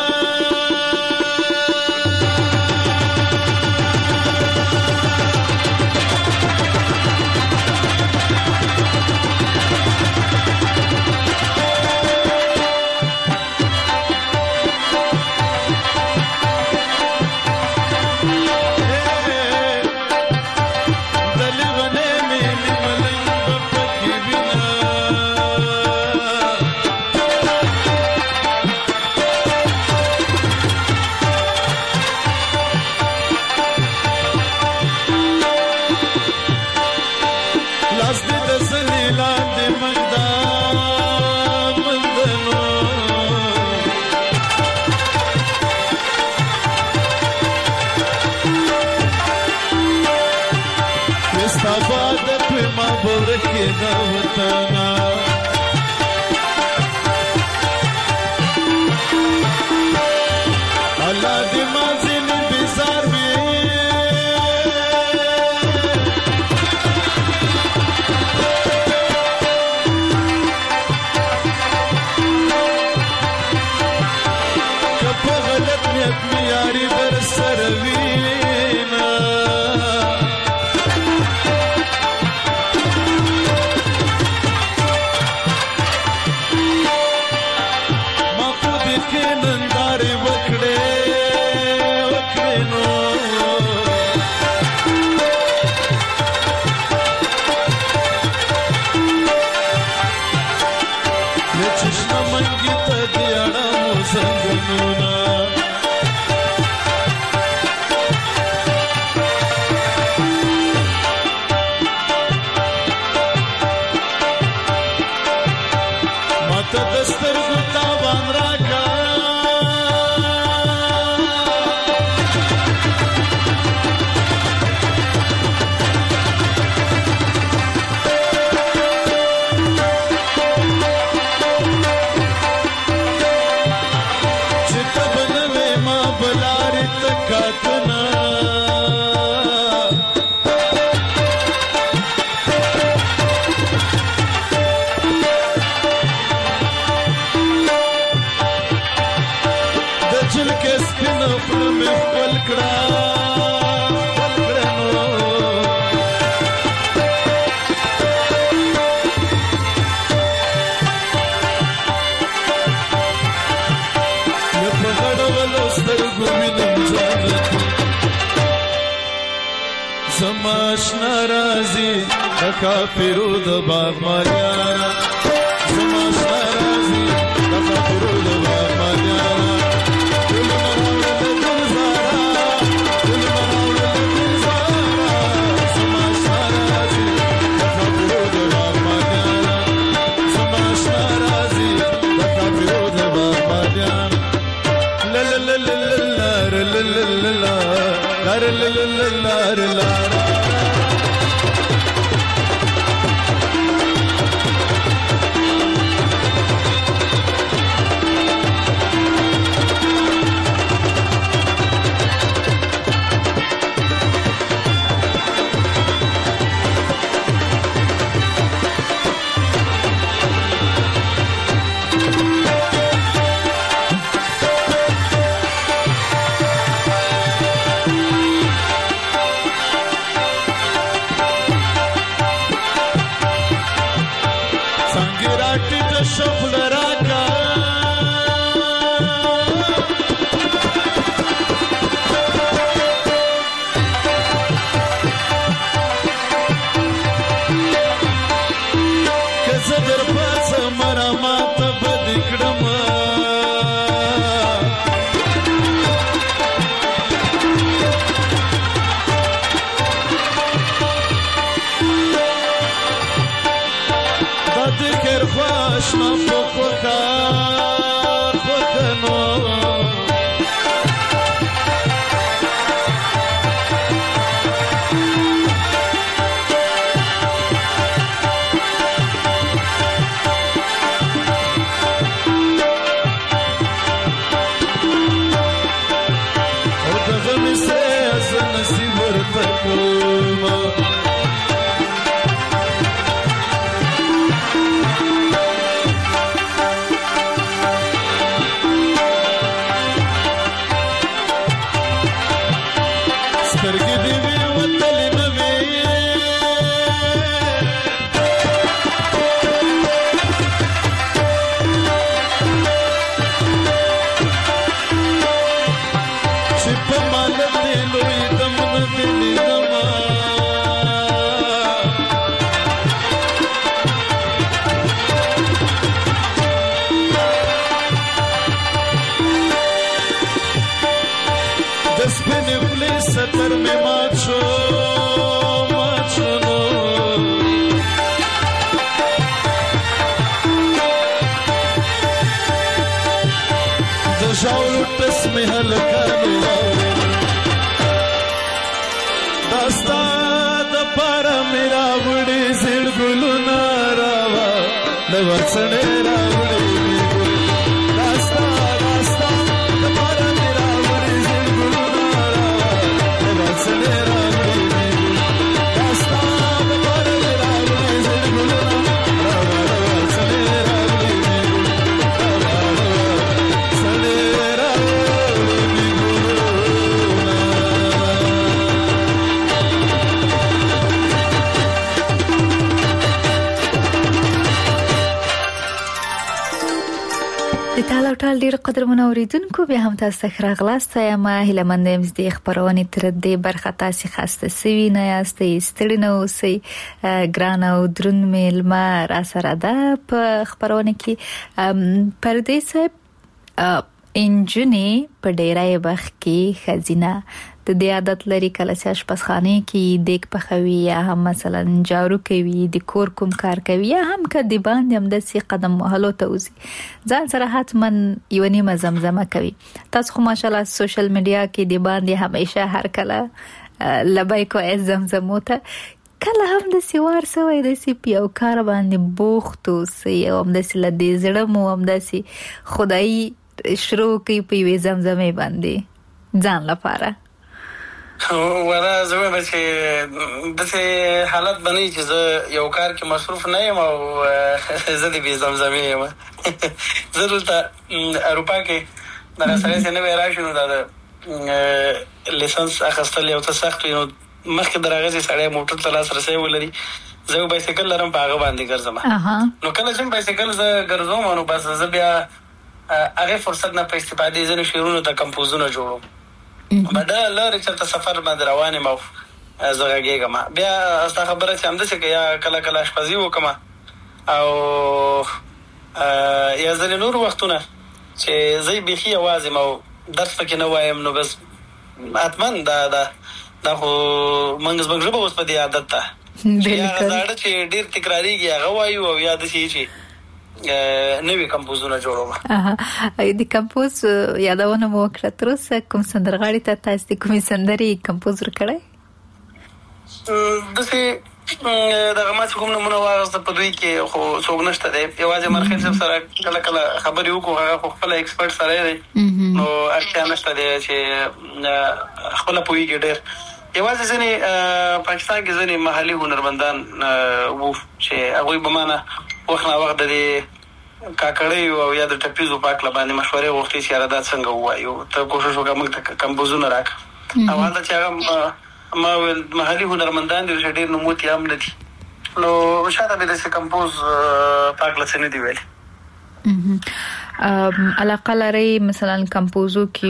کافرو د باغ مالیانا زماش ناراضي د کافرو د باغ مالیانا ټول مراوړ د ګلزارا زماش ناراضي د کافرو د باغ مالیانا زماش ناراضي د کافرو د باغ مالیانا لا مرغمی سے از نصیب ورتکما سترګې دې وي وتلې نه وي چې په مال دې لوی دم نه دې لیدما د سپینې خولې ستر مې مات شو نو د ژاړو ټس مې هلکانو واورېد دا ستا دپاره مې راوړي زیړ ګلونه راوه د ورڅنې راوړي مې ګل دا ستا دپاره مې راوړي زیړ ګلونه راوه د ورڅنې راوړي مې ګل دا ستا دپاره مې راوړي زیړ ګلونه راوه د ورڅنې راوړي مې ګل راوه د ورڅنې راوړي مې ګلونه د تال او ټال ډیر قدرمنو اوریدونکو بیا هم تاسو ته راغلاست یم هیله مند یم چې د خبرونې تر دې برخه تاسو خسته سوي نه یاستئ ستړي نه اوسئ ګران او درون میلمه را سره ده په خبرونه کې پردې صاحب انجونی په ډیرای بخ کې خزینه د دې عادت لري کله چې آشپزخانه کې دیګ پخوي یا هم مثلا جارو کوي د کور کوم کار کوي یا هم کدی باندې هم د سی قدم وهلو ته وزي ځان سره حتما یو نیمه زمزمه کوي تاسو خو ماشالله سوشل میډیا کې دی باندې همیشه هر کله لبیکو از زمزمو ته کله هم د سیوار سوی د سی پیو کار باندې بوختو سی هم د سی لدې زړه مو هم د سی خدای شروع کوي په وی زمزمه باندې ځان لپاره ولا زه به چې داسې حالت بنئ چې زه یو کار کې مصروف نه یم او زه د بې زمزمې یم زه دلته اروپا کې دغه سړی چې نوی راشي نو دا د لیسنس اخیستل یو څه سخت وي نو مخکې د هغه سړی موټر ته لاسرسی ولري زه یو بایسکل لرم په هغه باندې ګرځم نو کله چې بایسکل زه ګرځوم نو بس زه بیا هغه فرصت نه په استفادې ځینې شعرونو ته کمپوزونه جوړوم بدا لاره چې سفر باندې روانه مو زه غږیږم بیا تاسو خبره چې همداسې کې یا کله کله آشپزي وکم او یا ځل نور وختونه چې زه بيخي आवाज مو درس پکې نه وایم نو بس اتمن دا خو منګز بغرب اوس په دې عادت ته یا زړه چې ډیر تکراریږي هغه وایو او یا د شي چې نوې کمپوزونه جوړوم د کمپوز یادونه مو کړه تر اوسه کوم سندرغاړي ته تاسو کومې سندري کمپوز کړئ دغه ما چې کوم نمونه واغسته په دوی کې خو څوک نشته دی یوازې مرخیل صاحب سره کله کله خبرې وکړو هغه خپل ایکسپرټ سره دی نو اړتیا نشته دی چې خپل پوهیږي ډېر یوازې ځینې پاکستان کې ځینې محلي هنرمندان وو چې هغوی به مانه وخت نه وخت د کاکړۍ او یا د ټپیزو پاک لبانې مشورې وختي چې را دا څنګه وایو ته کوشش وکړه موږ ته کمپوزونه راک او دا چې هغه ما محلي هنرمندان دي چې ډېر نوموتي هم نه دي نو شاته به د کمپوز پاک لڅنې دی ویل علاقه لري مثلا کمپوزو کې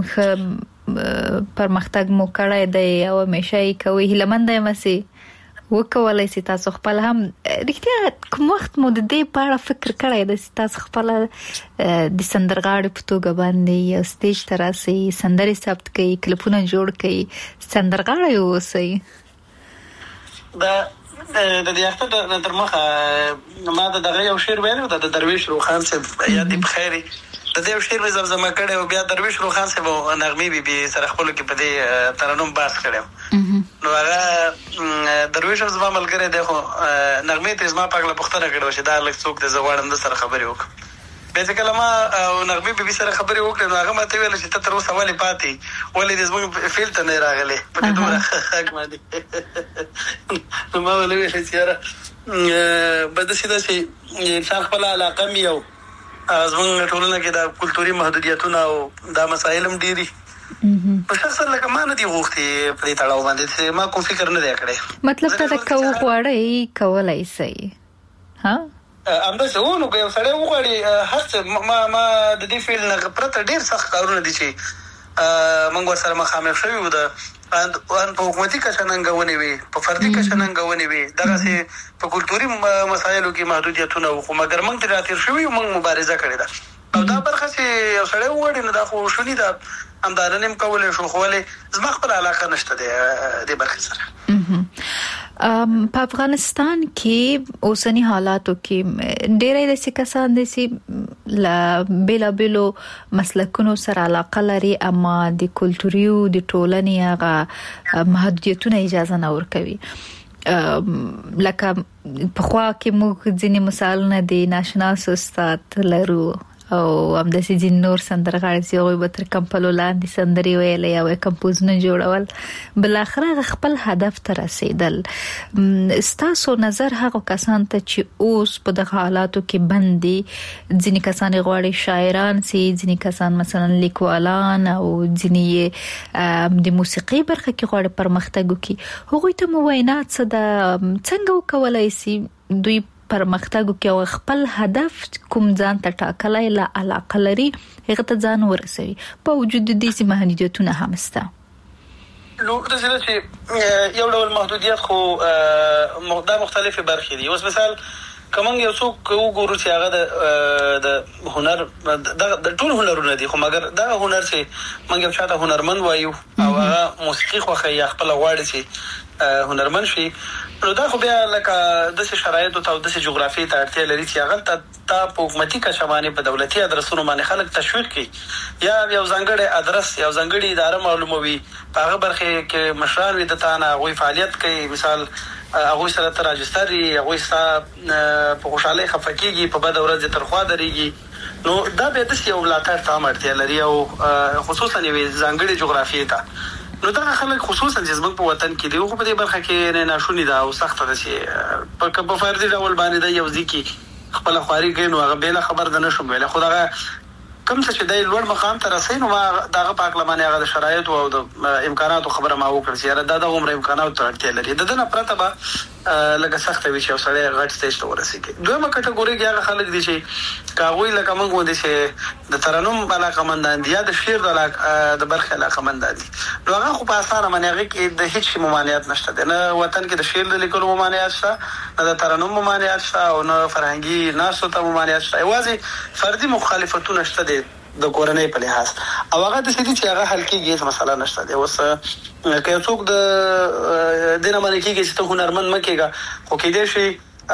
پرمختګ مو کړی دی او همیشه یې کوي هیلمند یم چې وکولای شي تاسو خپل هم رښتیا کوم وخت مو د دې په اړه فکر کړی د تاسو خپل د سندرغاړي په توګه باندې یو سټیج ته راسي سندري ثبت کوي کلیپونه جوړ کوي سندرغاړي اوسئ دا د دې اخته تر مخه ما دغه یو شعر ویلو د درویش روخان صاحب یاد په خیري د دې شعر مې زمزمه کړې او بیا درویش روخان صاحب نغمې بي سره خپل کې په دې ترنم باس کړم نو هغه درویش زما ملګری دی خو نغمې ته زما پاکله پختنه کړو چې دا لږ څوک د زوړند سره خبرې وکړ بیا چې کله ما نغمې بیبي سره خبرې وکړې نو هغه ماته ویل چې ته تر اوسه ولې پاتې ولې دې زموږ فیلډ ته نه راغلې په دې دومره خاک باندې نو ما ولې ویل چې یاره به داسې ده چې انسان خپله علاقه مې او زموږ ټولنه کې دا کلتوري محدودیتونه او دا مسایل هم ډېري په شخصا لکه ما نه دي غوښتي په دې تړاو باندې چې ما کوم فکر نه دی کړی مطلب ته د کو غواړی کولای شي ها همداسې و نو که یو سړی وغواړي هر څه ما د دې فیلډ نه پرته ډېر سخت کارونه دي چې موږ ورسره مخامخ شوي وو په حکومتي کچه ننګونې وي په فردي کچه ننګونې وي دغسې په کلتوري مسایلو کې محدودیتونه وو خو مګر موږ ترې راتېر شوي یو موږ مبارزه کړې ده او دا برخه چې یو سړی وغواړي نو دا خو شوني ده همدارنې هم کولی شو خو ولې زما خپله علاقه نشته دی دې برخې سره په افغانستان کې اوسنی حالاتو کې ډېرې داسې کسان دي چې له بیلابیلو مسلکونو سره علاقه لري اما د کلتوري او د ټولنې هغه محدودیتونه اجازه نه ورکوي لکه پخوا کې موږ ځینې مثالونه د ناشناس استاد لرو او همداسې ځین نور سندرغاړي چې هغوی به تر کمپلو لاندې سندرې ویلې او کمپوزونه جوړول بالاخره خپل هدف ته رسیدل ستاسو نظر هغه کسان ته چې اوس په دغه حالاتو کې بندي ځینې کسان غواړي شاعران سي ځینې کسان مثلا لیکوالان او ځینې د موسیقي برخه کې غواړي پرمختګ وکړي هغوی ته مو وینا څه ده څنګه وکولای سي دوی پرمختګ کوي خپل هدف کوم ځان ته ټاکلای لا علاقه لري هغه ته ځان ورسوي په وجود دې چې محدودیتونه هم شته نو د چې یو ډول محدودیت خو دا مختلفه برخې دي اوس مثال کوم یو څوک وګورو چې هغه د هنر د ټول هنرونه دي خو مګر دا هنر چې موږ یو چاته هنرمند وایو او هغه موسیقي خوښي یا خپل غواړي چې هنرمند شي نو دا خو بیا لکه د شرایطو ته او د جغرافیې ته اړتیا لري چې هغه ته په حکومتي کچه باندې په دولتي ادرسونو باندې خلک تشویق کړي یا یو ځانګړی ادرس یو ځانګړی اداره معلوموي په هغه برخه کې مشران وي د تانه غوي فعالیت کوي مثال هغه سره تر راجستر هغه سره په خوشاله خفقيږي په بد ورځ ترخوا دريږي نو دا به د یو ملاتړ ته اړتیا لري او خصوصا یو ځانګړی جغرافیې ته نو دا خلک خصوصا چې زموږ په وطن کې دی خو په دې برخه کې نه ناشونی دا او سخت ده چې په فردي ډول باندې د یو ځکه خپل خواري کوي نو هغه بل خبر ده نشم ویل خو دا کوم څه چې د لوړ مقام ته رسید نو ما دغه پاک لمانه هغه د شرایط او د امکاناتو خبره ما وکړه چې دا د عمر امکاناتو ته اړتیا لري دنه پرته به لکه سخت وي چې سړی غټ سټیج ته ورسیږي دویمه کټګوري کې هغه خلک دي چې کاغوي لکه موږ ودی چې د ترنم علاقه مندان دي یا د شعر د برخه علاقه مندان دي نو هغه خو په اسانه باندې هغه کې د هیڅ ممانعت نشته نه وطن کې د شعر د لیکلو ممانعت شته نه د ترنم ممانعت شته او نه فرهنګي ناسو ته ممانعت شته یوازې فردي مخالفتونه شته د کورنۍ په لحاظ او هغه د سړي چې هغه حل کېږي هیڅ مسله نشته دی اوس که څوک د دینه باندې کېږي چې ته هنرمند مکیږي خو کې دې شي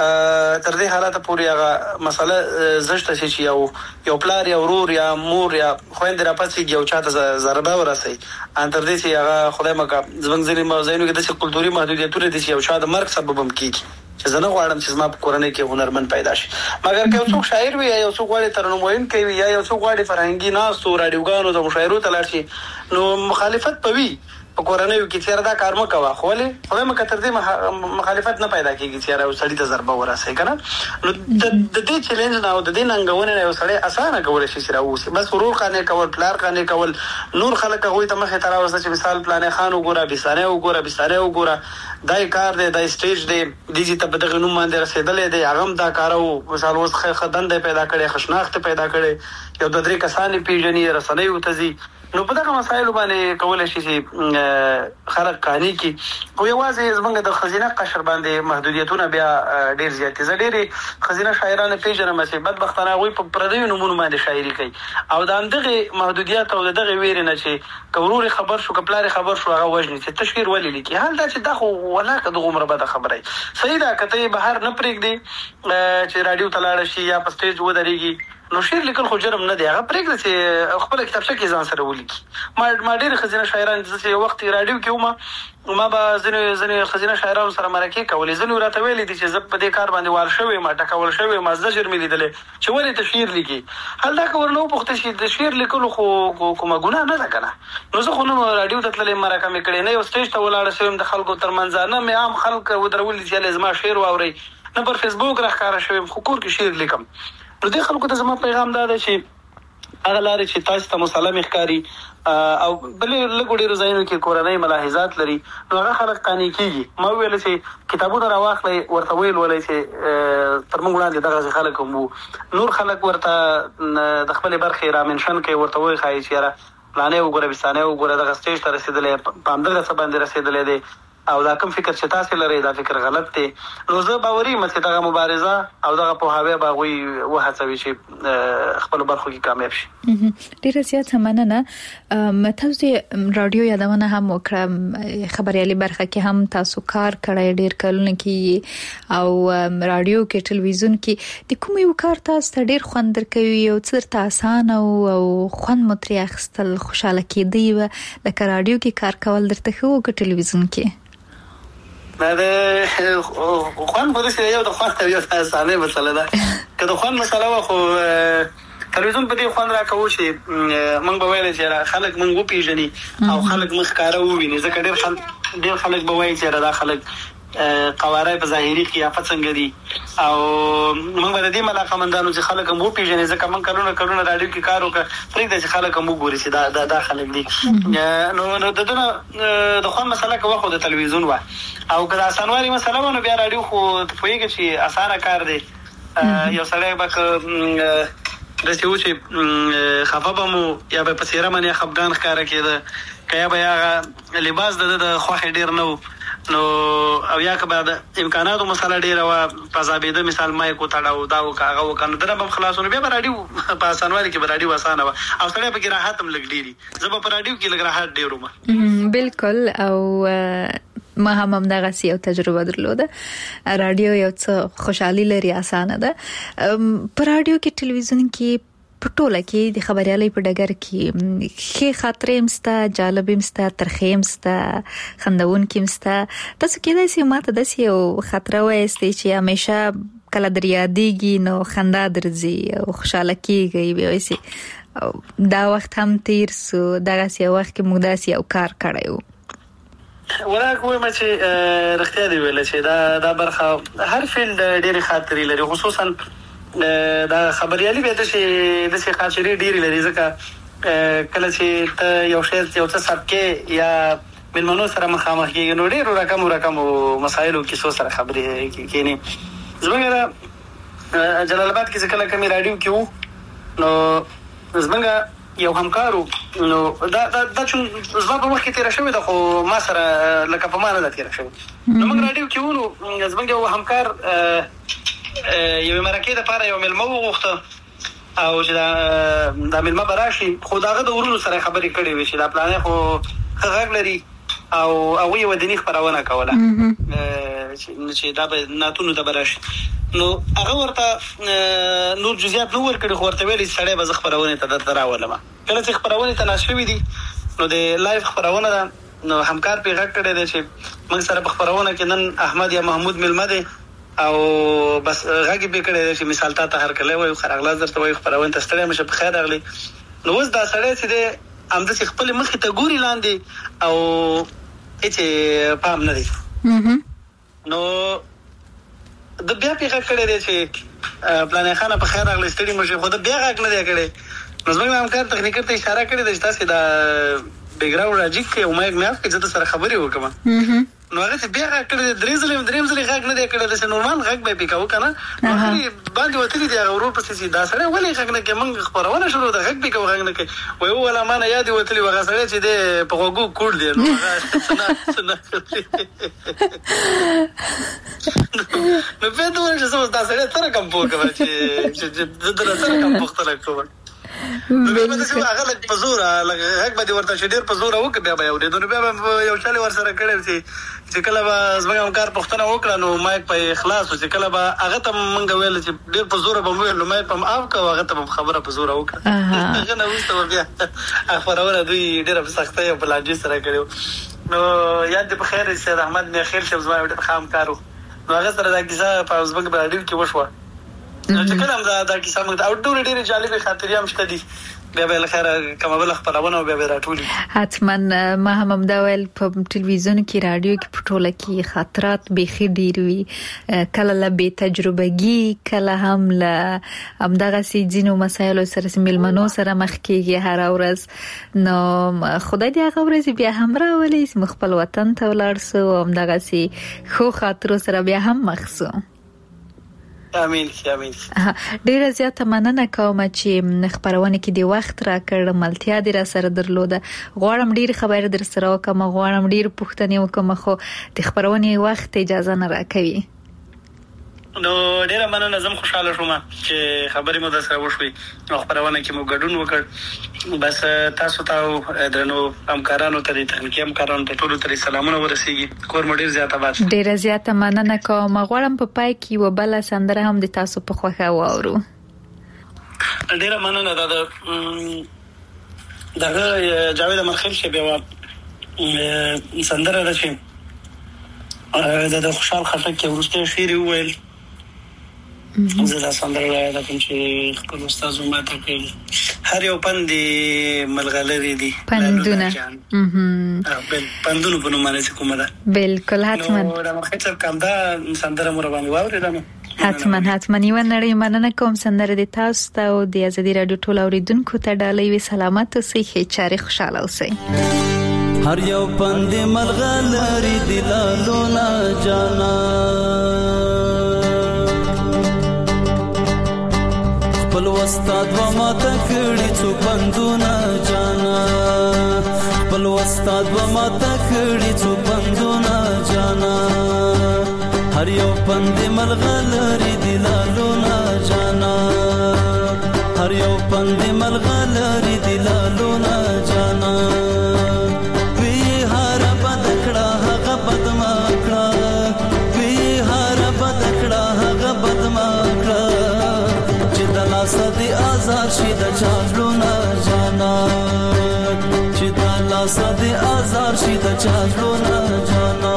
تر دې حالت پورې هغه مسله زشته چې یو پلار یا ورور یا مور یا خويند را پاتېږي او چاته ضربه ورسي ان تر دې چې هغه خدای مکه زمنګ ځینې موضوعونه کې د کلتوري محدودیتونه دي چې یو چا د مرګ سبب هم کیږي چې زه نه غواړم چې زما په کورنۍ کې هنرمند پیدا شي مګر که څوک شاعر وي یا یو څوک غواړي ترنم ویونکی وي یا یو څوک غواړي فرهنګي ناستو راډیوګانو د مشاعرو ته لاړ شي نو مخالفت پوي په کورنۍ کې چې دا کار مکوه خو له خدای مکه تر دې مخالفت نه پیدا کیږي چې یو سړی ته ضربه ورسي کنه نو د دې چیلنج نه او د دې ننګونې نه یو سړی اسانه کول شي چې راوځي بس ورور خانه کول پلار خانه کول نور خلک هغه ته مخه تر اوسه چې مثال پلان خان وګوره بيسانه وګوره دای کار دی دای سټیج دی دیږي ته بدغه نوم باندې رسیدلې دی هغه دا کارو مثال اوس خدند پیدا کړي خشناخت پیدا کړي یو د درې کسانې پیژنې رسنۍ وتزي نو په دغه مسایل باندې کولای شي چې خلک قانوني کی او یوازې زمونږ د خزینه قشر باندې محدودیتونه بیا ډیر زیات دي ډېری خزینه شاعرانه پیژنم چې بدبختانه وي په پردیو نمونه باندې شاعري کوي او د دغه محدودیت او دغه ویرې نه چې کوروري خبر شو کپلاري خبر شو هغه وجني چې تشویر ولې لیکي حال دا چې دغه ولاکه دغه عمر به خبره صحیح ده کته بهر نه پرېږدي چې رادیو تلاړ شي یا په سټیج ودرېږي نو شعر لیکل خو جرم نه دی هغه پرېږده چې خپل کتابچه کې ځان سره ولیکي ما ډېر خزینه شاعران چې وخت راډیو کې ما به ځینې خزینه شاعرانو سره مرکې کولې ځینې راته ویلي دي چې زه په دې کار باندې وار شوی ما ټکول شوی ما زجر مې لیدلی چې ولې ته شعر لیکي هل دا که ورنه وپوښتې چې د شعر لیکلو خو کومه ګناه نه ده که نه نو زه خو نه راډیو ته تللی مرکه مې کړې نه یو سټیج ته ولاړه شوی د خلکو تر منځ نه مې عام خلک ودرولي چې هلې زما شعر واورئ نه پر فیسبوک راښکاره شوی خو کور کې شعر لیکم نو دې خلکو ته زما پیغام دا ده چې هغه لارې چې تاسو ته مسلمې ښکاري او بلې لږو ډېرو ځایونو کې کورنۍ ملاحظات لري نو هغه خلک قانع کېږي ما وویله چې کتابونه راواخلئ ورته ویل ولئ چې تر موږ وړاندې دغسې خلک هم وو نور خلک ورته د خپلې برخې رامنشن کوي ورته وښایي چې یاره فلانی وګوره بستانی وګوره دغه سټیج ته رسېدلی په همدغه څه باندې رسېدلی دی او دا کوم فکر چې تاسې لرئ دا فکر غلط دی نو زه باوري یم چې دغه مبارزه او دغه پوهاوی به هغوی وهڅوي چې خپلو برخو کې کامیاب شي ډېره زیاته مننه تاسو راډیو یادونه هم وکړه خبریالي برخه کې هم تاسو کار کړی ډېر کلونه کې او راډیو کې ټلویزیون کې د کوم یو کار تاسو ته ډېر خوند درکوي او څه درته اسانه او خوند مو ترې اخیستل خوشحاله کېدی وه لکه راډیو کې کار کول درته ښه و که ټلویزیون کې دا د خوند خو داسې یو د خوند یو اسانۍ مسله ده که د خوند مسله وه خو تلویزیون په دې خوند راکوو چې موږ به ویلی چې خلک موږ وپېژني او خلک موږ ښکاره وویني ځکه ډېر خلک به وایي چې دا خلک قواره په ظاهري قیافه څنګه دي او موږ به د دې علاقمندانو چې خلک هم وپېژني ځکه موږ کلونه راډیو کې کار وکړه پرېږده چې خلک هم وګوري چې دا خلک دي نو د دونه د خوند مسله که وه خو د تلویزیون وه او که د اسانوالي مسله وه نو بیا راډیو خو ته پوهېږې چې اسانه کار دی یو سړی به که داسې و چې خفه به مو یا به په څېره باندې خفګان ښکاره کېده که یا به هغه لباس د ده د خوښې ډېر نه و نو او یا که به د امکاناتو مسله ډېره وه پذابېده مثال مایک وتړه او دا وکړه هغه وکړه نو دنه به هم خلاص نو بیا به راډیو په اسانوالي کې به راډیو اسانه وه او سړی پکې راحت هم لږ ډېر وي زه به په راډیو کې لږ راحت ډېر وم بالکل او ما هم همدغسې یو تجربه درلوده راډیو یو څه خوشحالي لري اسانه ده په راډیو کې ټلویزیون کې په ټوله کې د خبریالۍ په ډګر کې ښې خاطرې هم شته جالب هم شته ترخې هم شته خندونکې هم شته تاسو کېدای شي ماته داسې یو خاطره وایستئ چې همیشه کله در یادېږي نو خندا درځي او خوشحاله کېږئ بیا وایسي دا وخت هم تیر سو دغسې یو وخت کې موږ داسې یو کار کړی و ولاک وایم چې رښتیا دې ویله چې دا برخه هر فیلډ ډېرې خاطرې لري خصوصا دا خبریالي بیا داسې خاطرې ډېرې لري ځکه کله چې ته یو شی یو څه ثبت کې یا مېلمنو سره مخامخ کېږي نو ډېرو رقمو مسایلو کیسو سره خبرې کېني زموږ جلال آباد کې چې کله کمې راډیو کې وو نو زموږ یو همکارو نو دا چون زما په وخت کې تېره شوې ده خو ما سره لکه په ما نه ده تېره شوې نو موږ راډیو کې وو نو زموږ یو همکار یوې مرکې دپاره یو مېلمه وغوښته او چې دا مېلمه به راشي خو د هغه د ورونو سره خبرې کړې وې چې دا پلانی خو ښه غږ لري او هغوی یوه دیني خپرونه کوله چې دا به نعتونو ته به راشي نو هغه ورته نور جزیات نه ورکړي خو ورته ویلي چې سړی به زه خپرونې ته درته راولم کله چې خپرونې ته ناست شوي دي نو د لایف خپرونه ده نو همکار پرې غږ کړی دی چې موږ سره په خپرونه کې نن احمد یا محمود مېلمه دی او بس غږ یې پرې کړی دی چې مثال تا ته هرکلی وایو ښه راغلاست درته وایو خپرونې ته ستړی مه شه په خیر راغلی نو اوس دا سړی چې دی همداسې خپلې مخې ته ګوري لاندې او هېڅ پام نه دی نو د بیا پې غږ کړی دی چې پلانی خانه په خیر راغلی ستړي مه شئ خو د بیا غږ نه دی کړی نو زموږ همکار تخنیکر ته اشاره کړې ده چې تاسې دا بیکګراونډ راجیک کړئ او مایک مې اف کړئ زه در سره خبرې وکړم نو هغه چې بیا غږ کړی دی درېیم ځلې غږ نه دی کړی داسې نورمال غږ به یې پې کوو که نه نو هغې باندې وتلي دي هغه ورور پسې چې دا سړی ولې غږ نه کوي موږ خپرونه شروع ده غږ پې کوو غږ نه کوي وایي وویله ما نه یاد یې وتلي و هغه سړی چې دی په غوږو کوڼ دی نو هغه څه نه نو بیا ته وایي چې زه اوس دا سړی څه رقم پوه کوم چې زه در څه رقم پوښتنه کوم بیا به داسې هغه لږ په زوره لږ غږ به دې ورته چې ډېر په زوره وکړه بیا به یې اورېدو. نو بیا به یو چل یې ورسره کړی چې کله به زموږ همکار پوښتنه وکړه نو مایک به یې خلاص و. چې کله به هغه ته مونږ ویل چې ډېر په زوره به مو ویل نو مایک به م آف کړه او هغه ته به خبره په زوره وکړه. هغه نه وروسته به بیا خپرونه دوی ډېره په سختۍ او په لانجې سره کړې وو. نو یاد دې په خیر سید احمد میخیل صاحب زما یو ډېر ښه همکار و. نو هغه سره دا کیسه په زموږ په راډیو کې وشوه. نو چې کله هم دا کیسه موږ ته او ډېرې جالبې خاطرې هم شته دي. بیا به له خیره کومه بله خپرونه او بیا به راټولي. حتما ما هم همدا ویل په ټلویزیون کې راډیو کې په ټوله کې خاطرات بیخي ډېر وي. کله له بې تجربګي کله هم له همدغسې ځینو مسایلو سره مېلمنو سره مخ کېږي هره ورځ. نو خدای دې هغه ورځې بیا هم راولي چې موږ خپل وطن ته ولاړ سو او همدغسې ښو خاطرو سره بیا هم مخ سو. امين امين. ډیره زیاته مننه کوم چې خبرونه کې دی وخت را کړ ملتیا دې را سره درلوده. غواړم ډیر خبر در سره وکم غواړم ډیر پوښتنې وکم خو د خبرونه وخت اجازه نه راکوي. نو ډیره مننه زم خوشاله شوم چې خبرې مو در سره وشوي او خبرونه کې مو ګډون وکړ. بس تاسو ته درنو همکارانو ته تخنیکی همکارانو ته ټول ته سلامونه ورسیږي. کور مو ډیر زیاته باد. ډیره زیاته مننه کوم. غواړم په پای کې وبله سندره هم د تاسو په خوښه واورو. ډیره مننه دا جاوید مرخیل شه بیا سندره ده چې د خوشحال خټک کې ورسته شعر وویل. زه دا سندره یاد کوم چې خپل استاد ما ته کوي هر یو پندې ملغلري دي پندونه پندونه په نوم باندې کومه ده. بالکل حتما دا مخکې کوم دا سندره مور باندې واورېدم. حتما یو نړۍ مننه کوم. سندره د تاسو ته او د ازادي رادیو ټول اوریدونکو ته ډالۍ وي. سلامت اوسئ چاري خوشاله اوسئ. هر یو پندې ملغلري دي لالونه جانا خپل استاد و ماته کړي څو پندونه جانا خپل استاد و ماته کړي څو پندونه جانا هر یو پندې ملغلري دي لالونه جانا هر یو پندې ملغلري دي لالونه جانا صدی آزاد شي د چاژلونه جانا چې د الله صدی آزاد شي د چاژلونه جانا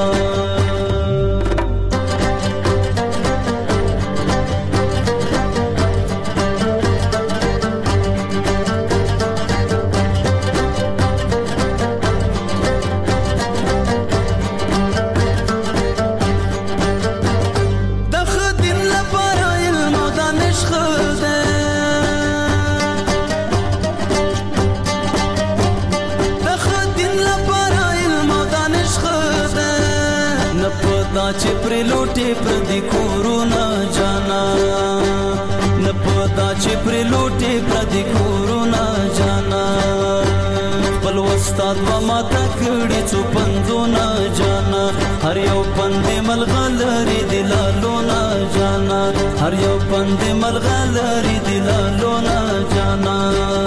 چې پر لوټي پر دې کورونا جانا نه پتا چې پر لوټي پر دې کورونا جانا خپل استاد و ماته کړي څو پندونه جانا هر یو پندې ملغلري دي لالونه جانا هر یو پندې ملغلري دي لالونه جانا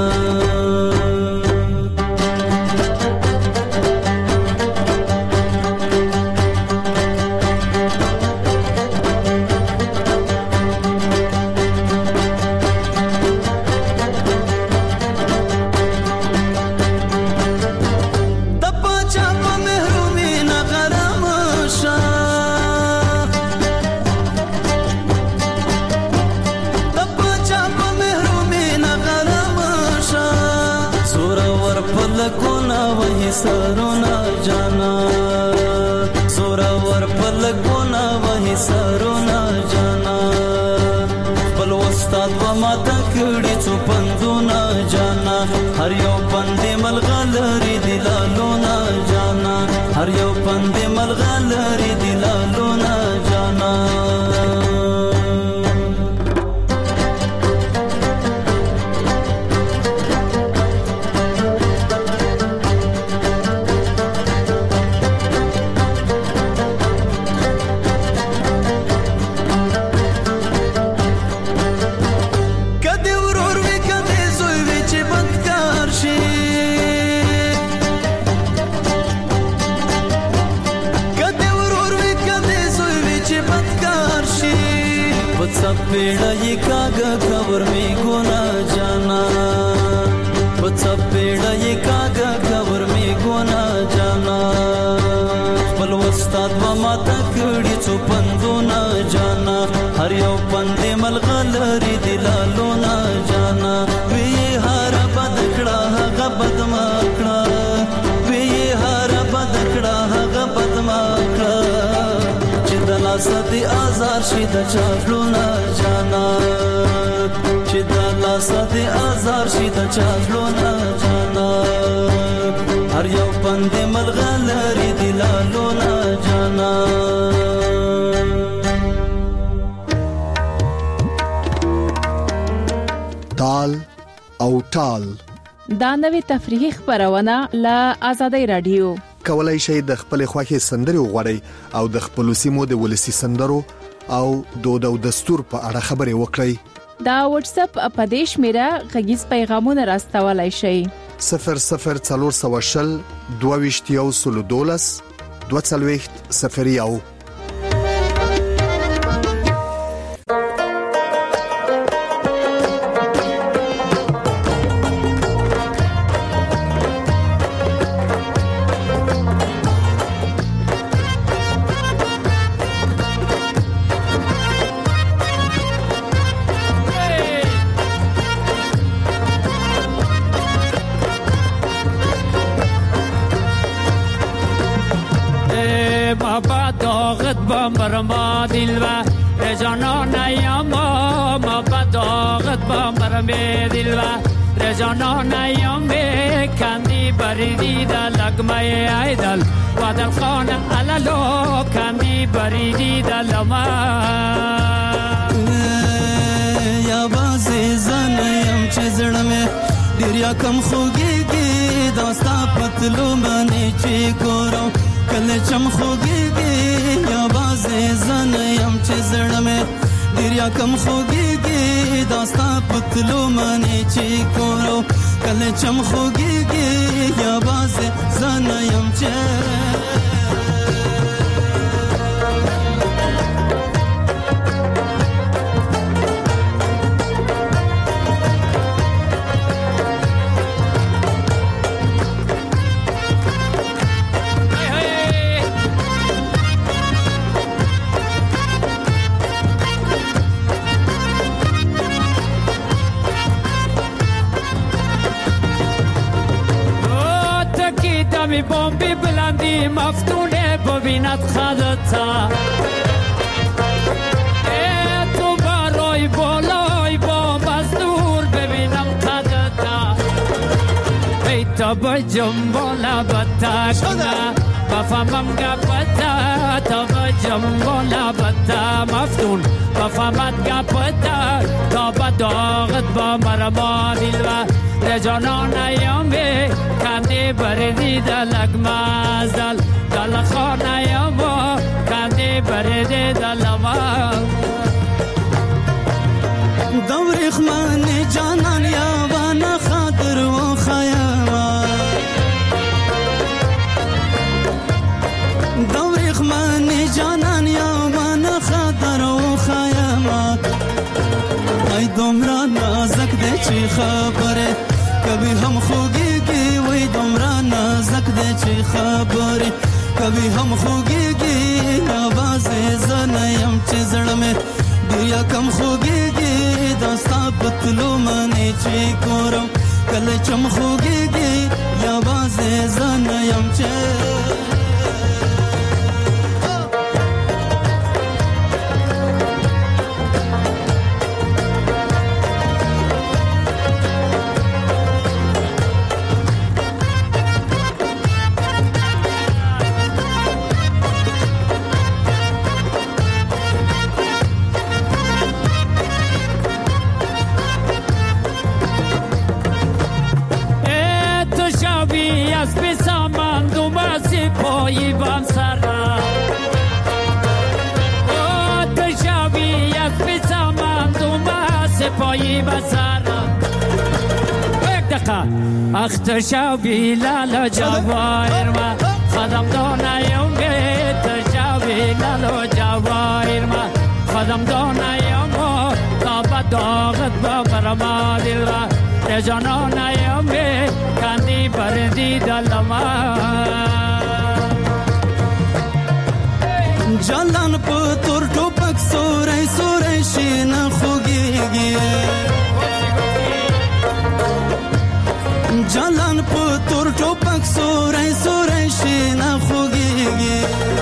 سرونا جانا سورا ور پلګونا وਹੀ سرونا جانا بل استاد و ماته کړي څو پندونه جانا هر یو پندې ملغلري دي لالونه جانا هر یو پندې ملغلري دي لالونه جانا चपेड़ाई कागा खबर में गोना जाना वो चपेड़ाई कागा खबर में गोना जाना बलवस्ताद व माता कड़ी चुपंदो ना जाना हर यो पंदे मलगलरी दिलालो ना जाना वे हारा बदकड़ा हगा बदमाकड़ा वे हारा बदकड़ा हगा बदमाकड़ा चिदला सदी आजार शिदा चाफलो ना जाना चिदला सदी आजार शिदा चाफलो ना जाना हर यो पंदे मलगलरी दिलालो ना जाना تال او ټال دا نوې تفریحي خبرونه له آزادۍ رادیو کولای شئ د خپل خوښي سندري وغوړئ او د خپل سیمو د ولسی سندرو او دود او دستور په اړه خبري وکړئ. دا واتس اپ اپدیش میرا غږیز پیغامونه راستولای شئ 0040 22 22 برما دلوا رجانا نیاما ما بداغت با مرمه دلوا رجانا نیاما کندی بریدی دا لگمه ایدل و دل خانه علالو کندی بریدی دا لما یا بازی زنیم چه زرمه دریا کم خوگیگی داستا پتلو منی چی گورو کل چم خوگیگی یا بازی زنیم چه زرمه دریا کم خوگیگی داستا پتلو منی چی گورو کل چم خوگیگی یا بازی زنیم چه می بمبی بلندی مفتونه ببیند خدتا تو برای بالای بمب از دور ببینم خدتا ای تا با جنبالا بتا کنه بفهمم گپتا تا با جنبالا بتا مفتون بفهمت گپتا تا با داغت با مرما دلوا رجانا نیامه کندی بردی دلگ مازدل دل خانه یاما کندی بردی دل ما دوریخ من جانان یاوانا خاطر و خیاما دوریخ من جانان یاوانا خاطر و خیاما ای دمرا نازک ده چی خبره کبھی ہم خوگیگی وی دمرا نازک دے چی خبری کبھی ہم خوگیگی آواز زنیم چی زڑمے دیا کم خوگیگی داستا پتلو منی چی کورم کل چم خوگیگی آواز زنیم چی پایی بام سرا او تشاوی از بسامان دوما سپایی بسرا یک دقیقه اخ تشاوی لالا جواهر ما خدم دانه یومی تشاوی لالا جواهر ما خدم دانه یومی را جانان ایم کندی بردی دلما جلان په تور ټوپک سورې سورې شین خوږيږي جلان په تور ټوپک سورې سورې شین خوږيږي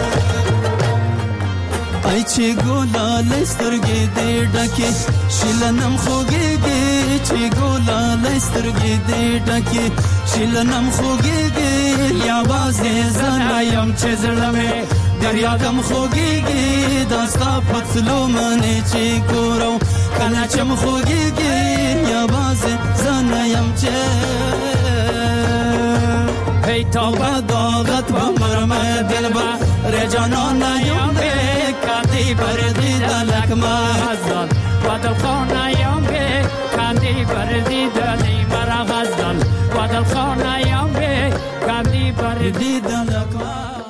ای چې ګولا لسترګې دې ډکه شلنم خوږيږي چې ګولا لسترګې دې ډکه شلنم خوږيږي یا وازه زنایم چې زړمه دریا کم خوږيږي داستا پتلو منه چې کورو کله چم خوږيږي یا وازه زنایم چې هی توبه داغت با مرمه دل با رجانان یم کندی بردی دلک ما غزل و دل خانه یم کندی بردی دلی مرا غزل و دل خانه یم کندی بردی دلک ما